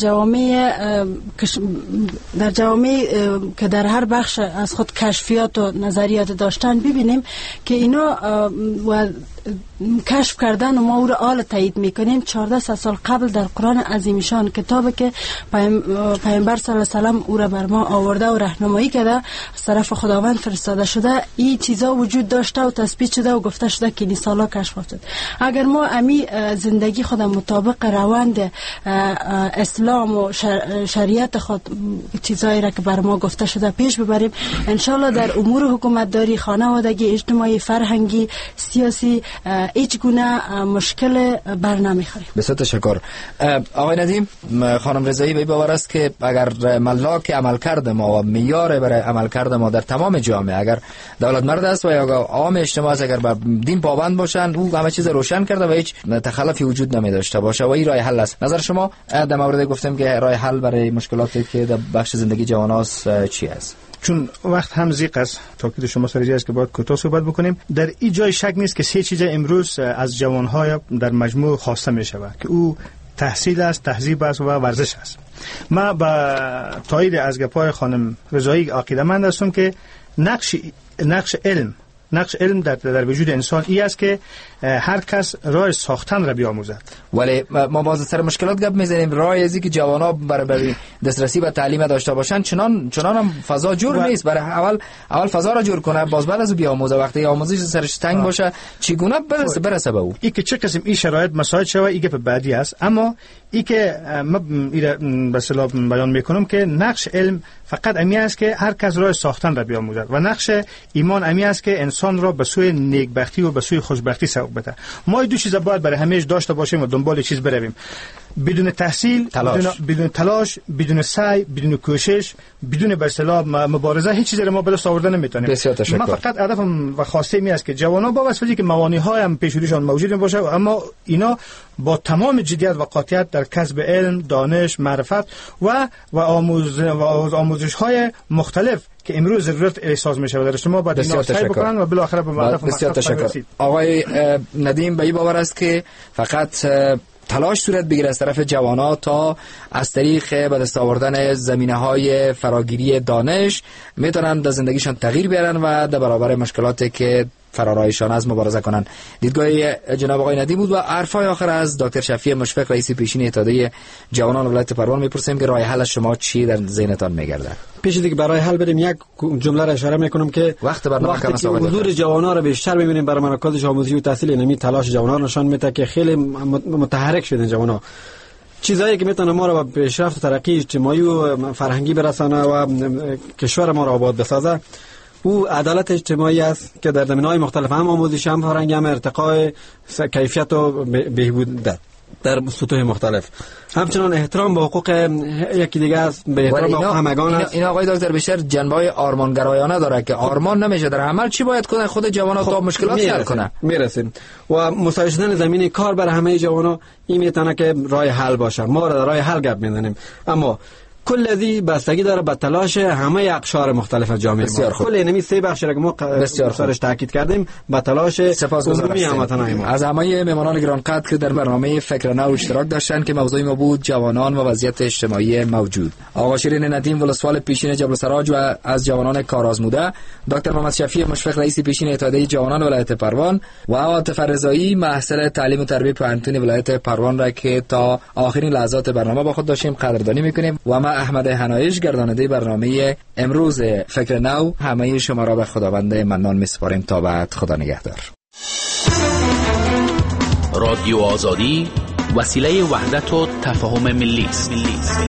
جوامع که در هر بخش از خود کشفیات و نظریات داشتن ببینیم که اینا و کشف کردن و ما او را آل تایید میکنیم. 1400 سال قبل در قرآن عظیمشان کتابی که پیامبر صلی الله علیه و او را بر ما آورده و راهنمایی کرده از طرف خداوند فرستاده شده، این چیزا وجود داشته و تثبیت شده و گفته شده که این سالا کشف افتاد. اگر ما امی زندگی خود مطابق روند اسلام و شریعت خود چیزایی را که بر ما گفته شده پیش ببریم، انشالله در امور حکومتداری، خانوادگی، اجتماعی، فرهنگی، سیاسی هیچ گونه مشکل بر نمیخوریم. بسیار تشکر. آقای ندیم، خانم رضایی به باور است که اگر ملاک عملکرد ما و معیار برای عملکرد ما در تمام جامعه، اگر دولت مرد است و یا عام اجتماع است، اگر به دین پابند باشند، او همه چیز روشن کرده و هیچ تخلفی وجود نمی داشته باشه و این راه حل است. نظر شما در مورد گفتم که راه حل برای مشکلاتی که در بخش زندگی جواناست چی است؟ چون وقت هم ضیق است، تاکید شما سر جای است که باید کوتاه صحبت بکنیم. در این جای شک نیست که 3 چیز امروز از جوانهای در مجموع خواسته می شود که او تحصیل است، تهذیب است و ورزش است. ما با تایید از گپای خانم رضایی عقیده‌مند هستم که نقش علم در وجود انسان این است که هر کس راه ساختن را بیاموزد. ولی ما باز سر مشکلات گپ میزنیم، راه ازی که جوانا برای دسترسی به تعلیم داشته باشن چنان هم فضا جور نیست. برای اول فضا را جور کنه، باز بعد از بیاموزه. وقتی آموزش سرش تنگ باشه چگونه برسه به او؟ این که چه قسم این شرایط مساعد شوه این گپ بعدی است. اما این که ما به اصطلاح بیان میکنم که نقش علم فقط امی است که هر کس راه ساختن را بیاموزد و نقش ایمان امی است که انسان را به سوی نیکبختی و به سوی خوشبختی سوق بده. ما دو چیز باید برای همیشه داشته باشیم و دنبال چیز برویم. بدون تحصیل، بدون تلاش، بدون سعی، بدون کوشش، بدون به اصطلاح مبارزه هیچ چیزی را ما به دست آوردن نمیتونیم. ما فقط هدفم و خواسته می است که جوانان با وسیله که موانع‌های هم پیش رویشان موجود باشه، اما اینا با تمام جدیت و قاطعیت در کسب علم، دانش، معرفت و آموزش‌های مختلف که امروز ضرورت احساس میشه در شما باید اینا سعی بکنن و بالاخره به هدف مقصود برسید. آقای ندیم به این باور است که فقط تلاش صورت بگیره از طرف جوانان تا از طریق به دست آوردن زمینه‌های فراگیری دانش میتونن در زندگیشان تغییر بیارن و در برابر مشکلاتی که فرارایشان از مبارزه کنن. دیدگاه جناب آقای ندیم بود و حرفای آخر از دکتر شفیع مشفق رئیس پیشین اتحادیه جوانان ولایت پروان میپرسیم که راه حل شما چی در ذهنتان میگرده؟ پیش دیگه برای حل بریم یک جمله را اشاره میکنم که وقتی که حضور جوانان را بیشتر ببینیم برای مراکز آموزشی و تحصیل، نمی تلاش جوانان نشان میده که خیلی متحرک شدن جوانان، چیزایی که میتونه ما را به پیشرفت و ترقی اجتماعی و فرهنگی برسانه و کشور ما را آباد بسازه. او عدالت اجتماعی است که در زمینه‌های مختلف هم آموزش، هم فرهنگ، هم ارتقاء کیفیت و بهبود در سطوح مختلف. همچنان احترام به حقوق یکی دیگه است، به احترام به همگان است. این آقای دکتر بیشتر جنبه‌های آرمانگرایانه داره که آرمان نمیشه در عمل چی باید کنه خود جوانان تا مشکلات حل کنه. میرسیم و مساوی شدن زمینه کار برای همه جوانان این میتونه که راه حل باشه. ما را راه حل گپ میزنیم، اما کل ذی بستگی داره به تلاش همه اقشار مختلف جامعه. کل اینمی سه بخش را که ما سرش تاکید کردیم به تلاش عمومی هموطنان ما. از همه مهمانان گرانقدر که در برنامه فکر نو اشتراک داشتن که موضوع ما بود جوانان و وضعیت اجتماعی موجود، آقا شیرین ندیم ولسوالی پیشین جبل سراج و از جوانان کارآزموده، دکتر محمد شفیع مشفق رئیس پیشین اتحادیه جوانان ولایت پروان و عاطف رضایی محصل تعلیم و تربیت پانتون ولایت پروان را که تا آخرین لحظات برنامه با خود داشتیم قدردانی میکنیم و ما احمد هنایش گرداننده برنامه امروز فکر نو همه شما را به خداوند منان میسپاریم تا بعد. خدا نگهدار. رادیو آزادی وسیله وحدت و تفاهم ملی است.